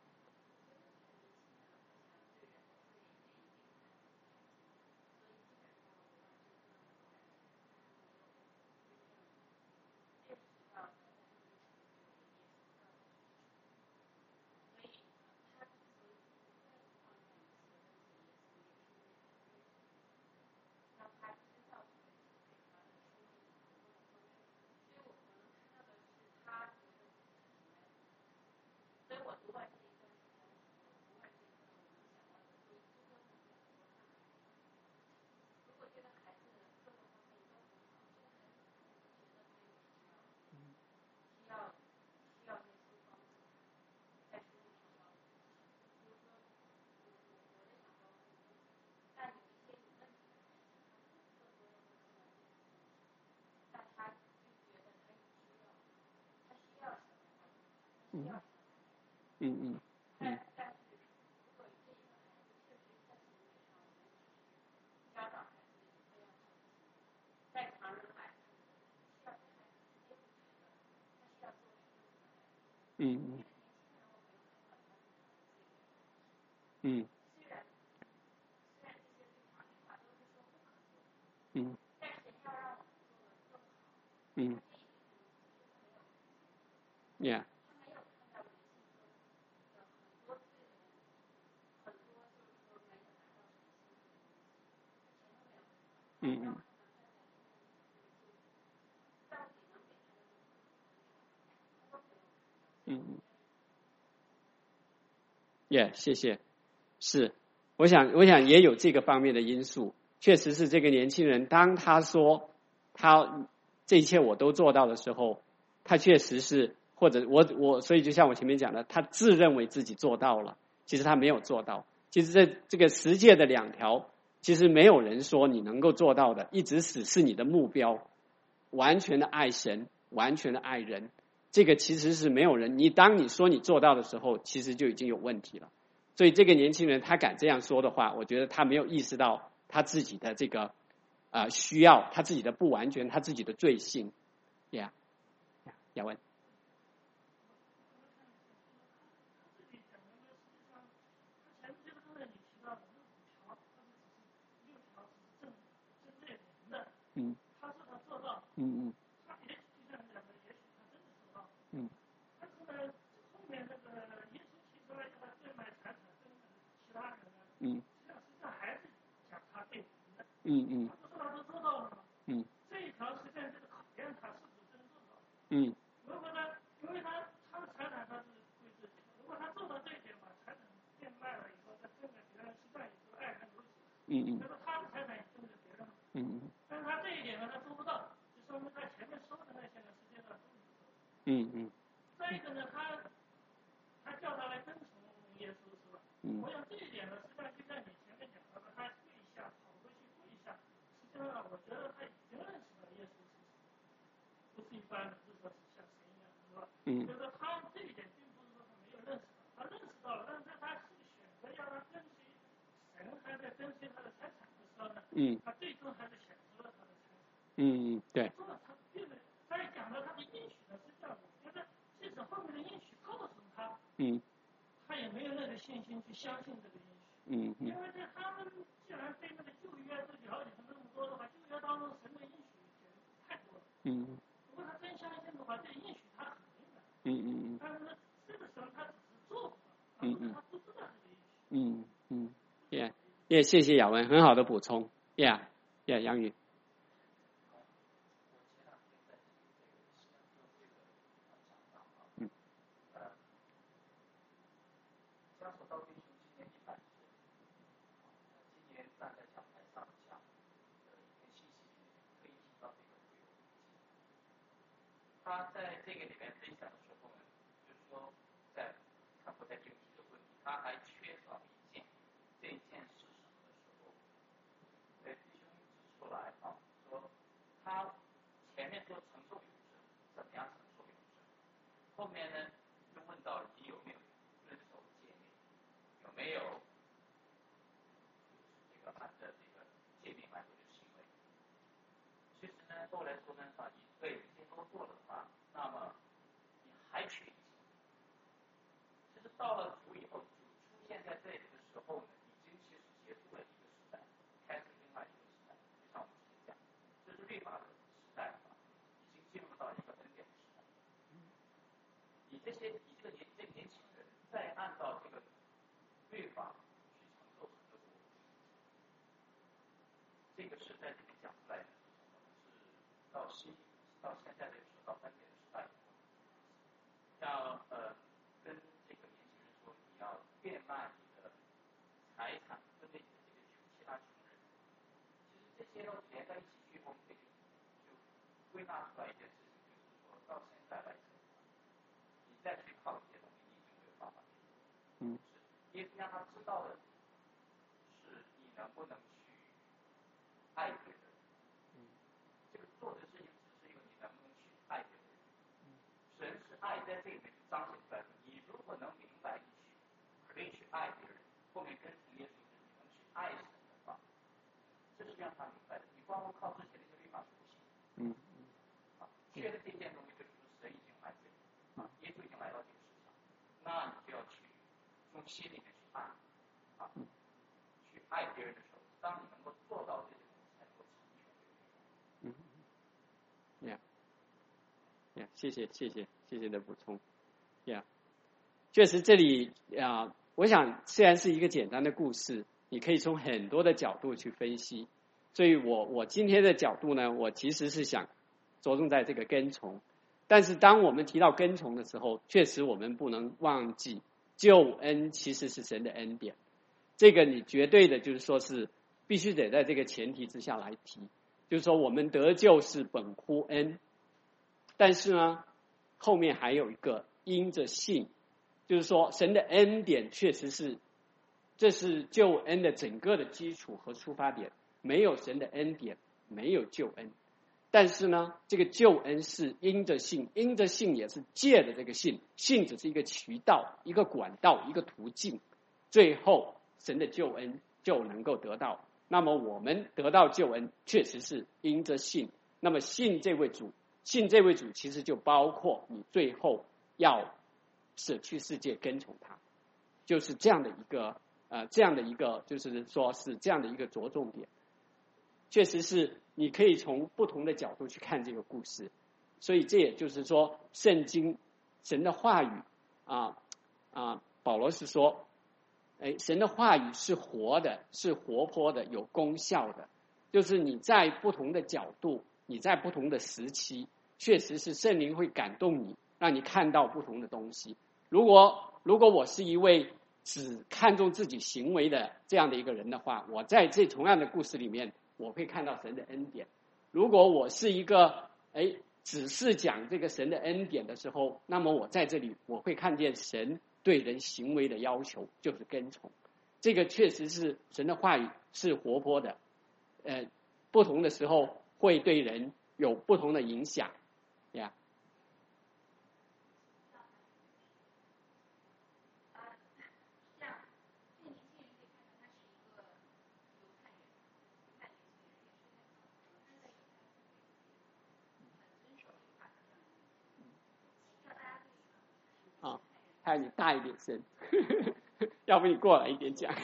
嗯嗯嗯嗯。嗯嗯。 嗯嗯。嗯嗯。也、yeah, 谢谢。是，我想我想也有这个方面的因素，确实是这个年轻人，当他说他这一切我都做到的时候，他确实是，或者我我所以就像我前面讲的，他自认为自己做到了，其实他没有做到。其实这这个十诫的两条，其实没有人说你能够做到的，一直死是你的目标，完全的爱神，完全的爱人，这个其实是没有人，你当你说你做到的时候，其实就已经有问题了。所以这个年轻人他敢这样说的话，我觉得他没有意识到他自己的这个啊、呃、需要，他自己的不完全，他自己的罪性。呀、yeah. 雅文。嗯。嗯嗯。嗯。嗯。嗯嗯。嗯。 这一条实际上就是考验他是不是真做到。 嗯。 如果他，因为他他的财产他是归自己的，如果他做到这一点，把财产变卖了以后，他挣给别人，实际上也是爱人如己。 嗯嗯。 但是他的财产也挣给别人了。 嗯嗯。 但是他这一点呢，他做不到，就说明他前面说的那些呢，实际上都不做。 嗯嗯。 再一个呢，他他叫他来跟从耶稣是吧？ 嗯。 我想这一点呢，实际上就像你前面讲到的，他跪下，跑过去跪下，实际上我觉得他已经认识到耶稣是不是一般的，不是说是像神一样，是吧？ 嗯。 就是说他这一点并不是说他没有认识到，他认识到了，但是他是选择要他跟随神，还在跟随他的财产的时候呢， 嗯。 他最终还是选择了他的财产。 嗯嗯，对。 这么他并没有，再讲到他的应许呢，是这样，我觉得即使后面的应许告诉他， 嗯。 他也没有那个信心去相信这个应许。 嗯嗯。 因为在他们既然对那个旧约都了解的那么多的话，旧约当中神的应许太多了。 嗯。 如果他真相信的话，这应许他很明白。 嗯嗯嗯。 但是呢，这个时候他只是做不到， 嗯嗯。 他不知道这个应许。 嗯嗯，也也谢谢雅文，很好的补充。呀呀，杨宇。嗯。 他在这个里面分享的时候呢，就是说，在他不在这个这个问题，他还缺少一件，这件是什么的时候，对弟兄指出来啊，说他前面说承受永生，怎么样承受永生？后面呢，就问到你有没有遵守诫命，有没有这个按照这个诫命来做的行为？其实呢，后来说呢，啊，你对这些都做了的话，那么你还缺一些。其实到了主以后，主出现在这里的时候呢，已经其实结束了一个时代，开始另外一个时代。就像我们之前讲，这是律法的时代啊，已经进入到一个恩典的时代。你这些，你这个年这个年轻人，再按照这个律法去承受很多的，这个是在这里讲出来的。到新到现在的时候，到恩典的时代，要呃跟这个年轻人说，你要变卖你的财产，分给你的这个其他穷人。其实这些都连在一起去，我们可以就归纳出来一件事情，就是说到现在来讲，你再去靠一些东西，你已经没有办法。 嗯。 因为让他知道的是你能不能去爱别人。这个做的事情只是因为你能不能去爱别人。神是爱，在这里面彰显出来的。你如果能明白你去可以去爱别人，后面跟从耶稣是你能去爱神的话，这是让他明白的。你光光靠之前那些律法是不行。 嗯。 啊，缺的这件东西就是神已经来这里，啊，耶稣已经来到这个世上，那你就要去从心里面去爱，啊，去爱别人的时候，当你能够做到这些东西，才能够成全别人。 嗯。呀。呀，谢谢谢谢谢谢的补充。呀，确实这里啊，我想虽然是一个简单的故事，你可以从很多的角度去分析。 所以我我今天的角度呢，我其实是想着重在这个跟从。但是当我们提到跟从的时候，确实我们不能忘记救恩其实是神的恩典。这个你绝对的就是说是必须得在这个前提之下来提，就是说我们得救是本乎恩，但是呢后面还有一个因着信，就是说神的恩典确实是，这是救恩的整个的基础和出发点，没有神的恩典没有救恩。但是呢这个救恩是因着信，因着信也是借着这个信，信只是一个渠道，一个管道，一个途径，最后神的救恩就能够得到。那么我们得到救恩确实是因着信，那么信这位主，信这位主其实就包括你最后要舍去世界跟从他，就是这样的一个呃这样的一个就是说是这样的一个着重点。确实是你可以从不同的角度去看这个故事，所以这也就是说圣经神的话语啊啊，保罗是说哎，神的话语是活的，是活泼的，有功效的。就是你在不同的角度，你在不同的时期，确实是圣灵会感动你，让你看到不同的东西。如果如果我是一位只看重自己行为的这样的一个人的话，我在这同样的故事里面，我会看到神的恩典。如果我是一个哎只是讲这个神的恩典的时候，那么我在这里我会看见神对人行为的要求，就是跟从。这个确实是神的话语是活泼的，呃，不同的时候会对人有不同的影响呀。啊，还有你大一点声，要不你过来一点讲。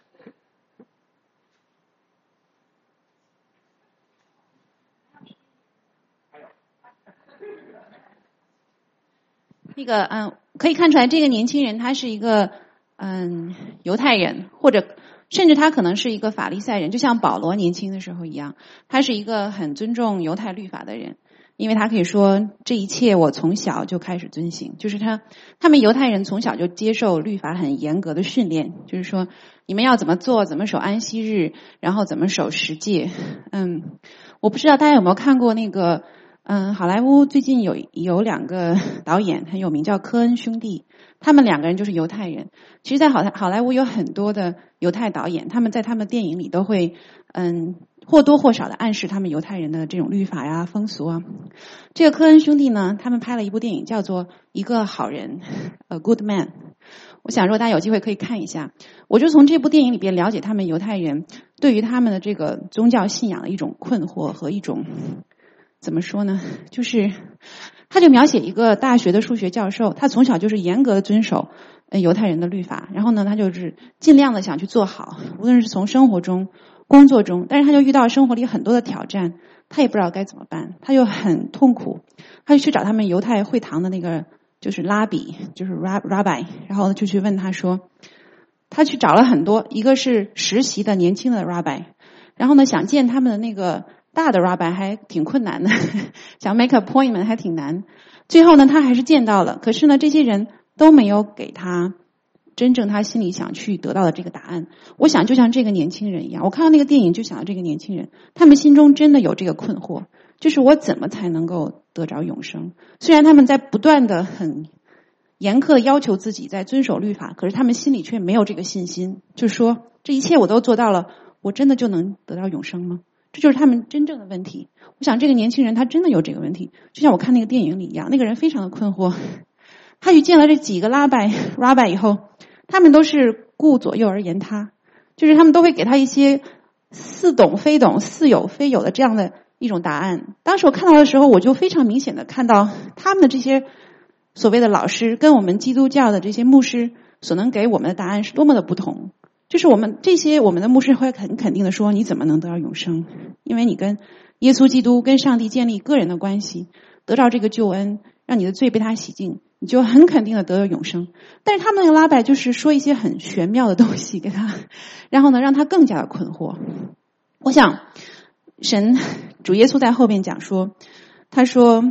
那个嗯，可以看出来这个年轻人他是一个嗯犹太人，或者甚至他可能是一个法利赛人，就像保罗年轻的时候一样，他是一个很尊重犹太律法的人，因为他可以说这一切我从小就开始遵行，就是他他们犹太人从小就接受律法很严格的训练，就是说你们要怎么做，怎么守安息日，然后怎么守十诫。嗯，我不知道大家有没有看过那个嗯，好莱坞最近有有两个导演很有名，叫科恩兄弟，他们两个人就是犹太人。其实在好好莱坞有很多的犹太导演，他们在他们电影里都会嗯或多或少的暗示他们犹太人的这种律法呀、风俗啊。这个科恩兄弟呢，他们拍了一部电影叫做《一个好人》A Good Man， 我想如果大家有机会可以看一下。我就从这部电影里边了解他们犹太人对于他们的这个宗教信仰的一种困惑和一种怎么说呢，就是他就描写一个大学的数学教授，他从小就是严格的遵守呃犹太人的律法，然后呢他就是尽量的想去做好，无论是从生活中工作中，但是他就遇到生活里很多的挑战，他也不知道该怎么办，他又很痛苦，他就去找他们犹太会堂的那个就是拉比，就是 rabbi， 然后就去问他说，他去找了很多，一个是实习的年轻的 rabbi， 然后呢想见他们的那个大的 rabbi 还挺困难的，想 make appointment 还挺难。最后呢他还是见到了，可是呢这些人都没有给他真正他心里想去得到的这个答案。我想就像这个年轻人一样，我看到那个电影就想到这个年轻人，他们心中真的有这个困惑，就是我怎么才能够得着永生。虽然他们在不断的很严苛的要求自己在遵守律法，可是他们心里却没有这个信心，就是说这一切我都做到了，我真的就能得到永生吗？这就是他们真正的问题。我想这个年轻人他真的有这个问题，就像我看那个电影里一样，那个人非常的困惑。他去见了这几个拉拜 rabbi 以后，他们都是顾左右而言他，就是他们都会给他一些似懂非懂、似有非有的这样的一种答案。当时我看到的时候，我就非常明显的看到他们的这些所谓的老师跟我们基督教的这些牧师所能给我们的答案是多么的不同。就是我们这些我们的牧师会很肯定的说，你怎么能得到永生？因为你跟耶稣基督跟上帝建立个人的关系，得到这个救恩，让你的罪被他洗净，你就很肯定的得到永生。但是他们那个拉拜就是说一些很玄妙的东西给他，然后呢让他更加的困惑。我想神主耶稣在后边讲说，他说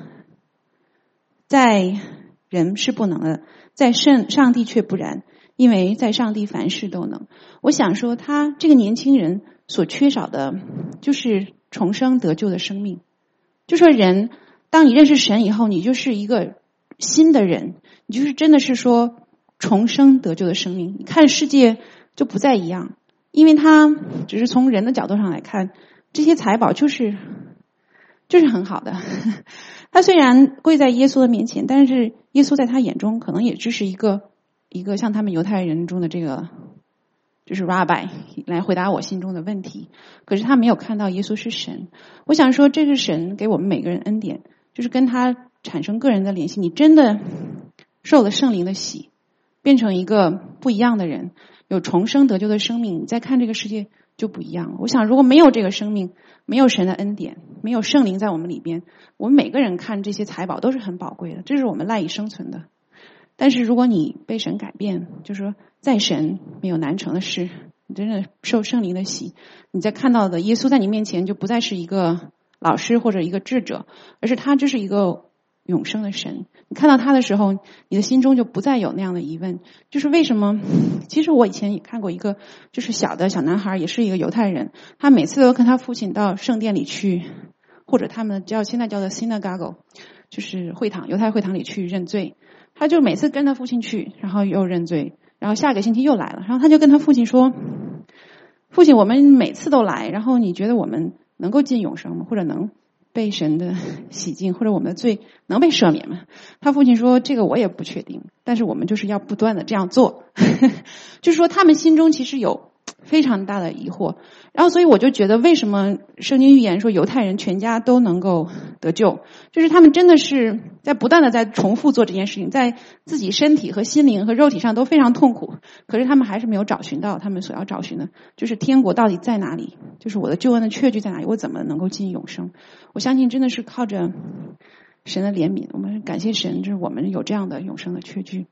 在人是不能的，在圣上帝却不然，因为在上帝凡事都能。我想说他这个年轻人所缺少的就是重生得救的生命。就说人当你认识神以后，你就是一个新的人，你就是真的是说重生得救的生命，你看世界就不再一样。因为他只是从人的角度上来看，这些财宝就是就是很好的。他虽然跪在耶稣的面前，但是耶稣在他眼中可能也只是一个一个像他们犹太人中的这个就是 rabbi 来回答我心中的问题，可是他没有看到耶稣是神。我想说这是神给我们每个人恩典，就是跟他产生个人的联系，你真的受了圣灵的洗，变成一个不一样的人，有重生得救的生命，你再看这个世界就不一样了。我想如果没有这个生命，没有神的恩典，没有圣灵在我们里边，我们每个人看这些财宝都是很宝贵的，这是我们赖以生存的。但是如果你被神改变，就是说在神没有难成的事，你真的受圣灵的洗，你在看到的耶稣在你面前就不再是一个老师或者一个智者，而是他就是一个永生的神。你看到他的时候，你的心中就不再有那样的疑问，就是为什么？其实我以前也看过一个就是小的小男孩，也是一个犹太人，他每次都跟他父亲到圣殿里去，或者他们叫现在叫做 synagogue， 就是会堂，犹太会堂里去认罪。他就每次跟他父亲去，然后又认罪，然后下个星期又来了，然后他就跟他父亲说，父亲我们每次都来，然后你觉得我们能够进永生吗？或者能被神的洗净，或者我们的罪能被赦免吗？他父亲说这个我也不确定，但是我们就是要不断的这样做。就是说他们心中其实有非常大的疑惑，然后所以我就觉得为什么圣经预言说犹太人全家都能够得救，就是他们真的是在不断的在重复做这件事情，在自己身体和心灵和肉体上都非常痛苦，可是他们还是没有找寻到他们所要找寻的，就是天国到底在哪里，就是我的救恩的确据在哪里，我怎么能够进永生。我相信真的是靠着神的怜悯，我们感谢神，就是我们有这样的永生的确据。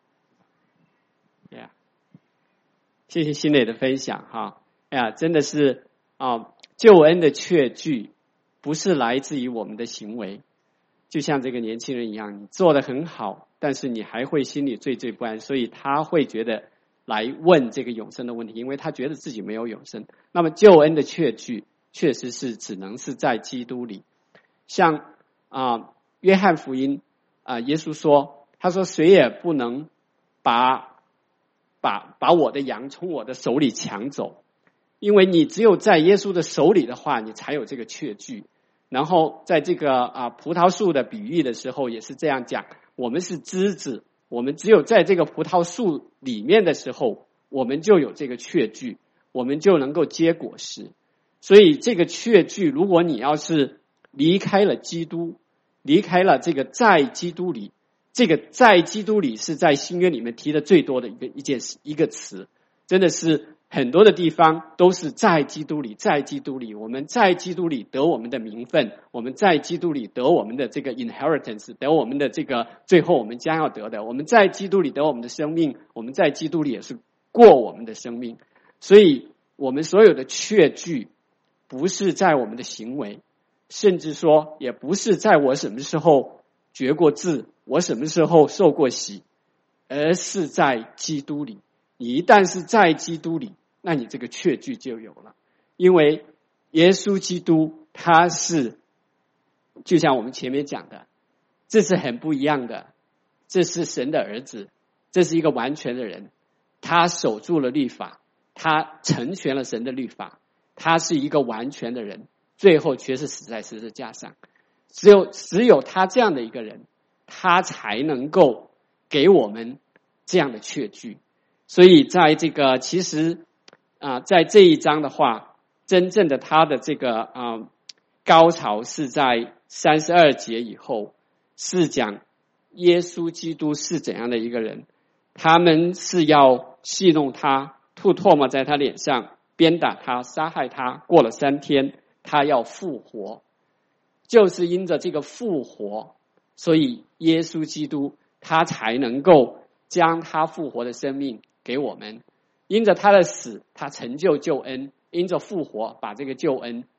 Yeah. 谢谢新磊的分享哈，哎呀，真的是啊，救恩的确据不是来自于我们的行为，就像这个年轻人一样，你做得很好，但是你还会心里惴惴不安，所以他会觉得来问这个永生的问题，因为他觉得自己没有永生。那么救恩的确据确实是只能是在基督里，像啊约翰福音啊，耶稣说，他说谁也不能把把把我的羊从我的手里抢走，因为你只有在耶稣的手里的话，你才有这个确据。然后在这个啊葡萄树的比喻的时候也是这样讲，我们是枝子，我们只有在这个葡萄树里面的时候，我们就有这个确据，我们就能够结果实。所以这个确据，如果你要是离开了基督，离开了这个在基督里，这个在基督里是在新约里面提的最多的一个一件一个词，真的是很多的地方都是在基督里，在基督里，我们在基督里得我们的名分，我们在基督里得我们的这个 inheritance， 得我们的这个最后我们将要得的，我们在基督里得我们的生命，我们在基督里也是过我们的生命。所以我们所有的确据不是在我们的行为，甚至说也不是在我什么时候决过志，我什么时候受过洗，而是在基督里。你一旦是在基督里，那你这个确据就有了，因为耶稣基督他是就像我们前面讲的，这是很不一样的，这是神的儿子，这是一个完全的人，他守住了律法，他成全了神的律法，他是一个完全的人，最后却是死在十字架上。只有只有他这样的一个人，他才能够给我们这样的确据。所以在这个其实啊、呃，在这一章的话，真正的他的这个啊、呃、高潮是在三十二节以后，是讲耶稣基督是怎样的一个人，他们是要戏弄他，吐唾沫在他脸上，鞭打他，杀害他，过了三天他要复活。就是因着这个复活，所以耶稣基督他才能够将他复活的生命给我们，因着他的死他成就救恩，因着复活把这个救恩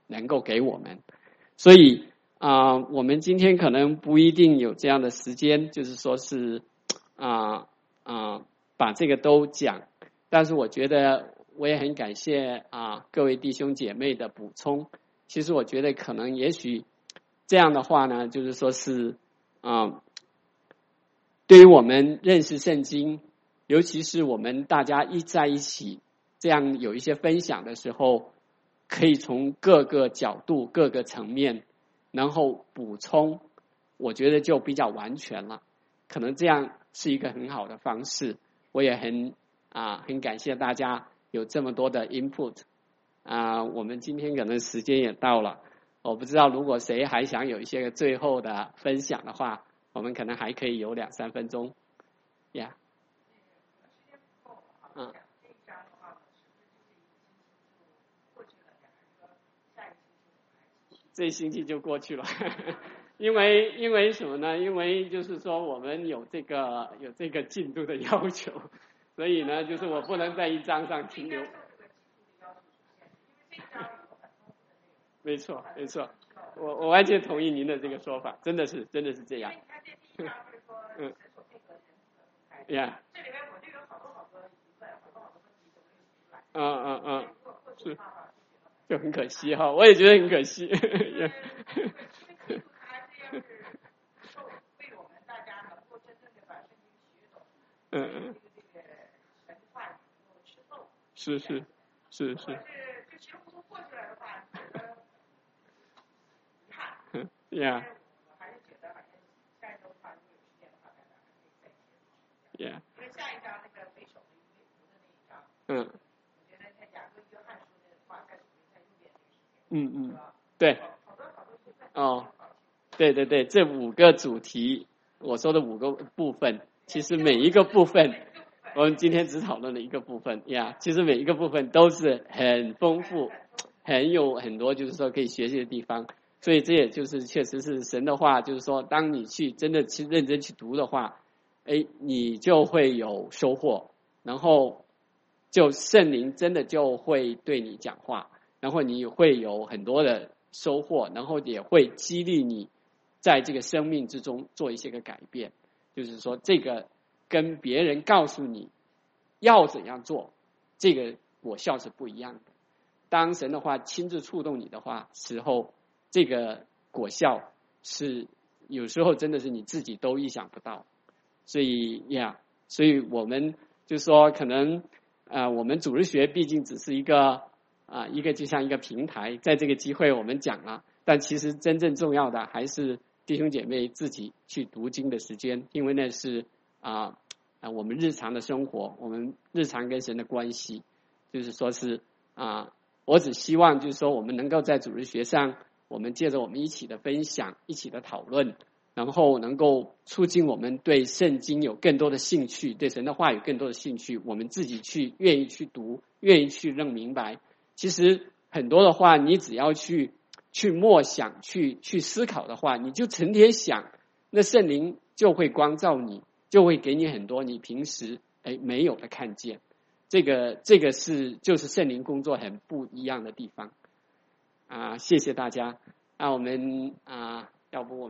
能够给我们。所以啊、呃，我们今天可能不一定有这样的时间，就是说是啊啊、呃呃、把这个都讲，但是我觉得我也很感谢啊、呃、各位弟兄姐妹的补充。其实我觉得可能也许这样的话呢，就是说是啊、呃，对于我们认识圣经，尤其是我们大家一在一起这样有一些分享的时候，可以从各个角度各个层面然后补充，我觉得就比较完全了，可能这样是一个很好的方式。我也很啊很感谢大家有这么多的 input 啊，我们今天可能时间也到了，我不知道如果谁还想有一些最后的分享的话，我们可能还可以有两三分钟呀。Yeah. 嗯，这星期就过去了，因为因为什么呢？因为就是说我们有这个有这个进度的要求，所以呢，就是我不能在一章上停留。没错，没错，我我完全同意您的这个说法，真的是真的是这样。嗯，呀。这里面我就有好多好多疑问，好多好多问题都没有提出来。嗯嗯嗯，是，就很可惜哈，我也觉得很可惜。嗯嗯。是是是是。Yeah. Yeah. 因为下一章那个为首的一个图的那一章，嗯，我觉得在雅各约翰说的话，在在右边这个时间，嗯嗯，对，哦，对对对，这五个主题，我说的五个部分，其实每一个部分，我们今天只讨论了一个部分呀， yeah, 其实每一个部分都是很丰富，很有很多就是说可以学习的地方。所以这也就是确实是神的话，就是说当你去真的去认真去读的话，哎，你就会有收获，然后就圣灵真的就会对你讲话，然后你会有很多的收获，然后也会激励你在这个生命之中做一些个改变。就是说这个跟别人告诉你要怎样做，这个果效是不一样的。当神的话亲自触动你的话时候，这个果效是有时候真的是你自己都意想不到。所以呀， yeah, 所以我们就说可能啊、呃，我们主日学毕竟只是一个啊、呃、一个就像一个平台，在这个机会我们讲了，但其实真正重要的还是弟兄姐妹自己去读经的时间，因为那是啊啊、呃、我们日常的生活，我们日常跟神的关系，就是说是啊、呃，我只希望就是说我们能够在主日学上，我们借着我们一起的分享，一起的讨论，然后能够促进我们对圣经有更多的兴趣，对神的话有更多的兴趣，我们自己去愿意去读，愿意去认明白。其实很多的话，你只要去去默想，去去思考的话，你就成天想，那圣灵就会光照你，就会给你很多你平时哎没有的看见。这个这个是就是圣灵工作很不一样的地方啊！谢谢大家。那我们啊，要不我们。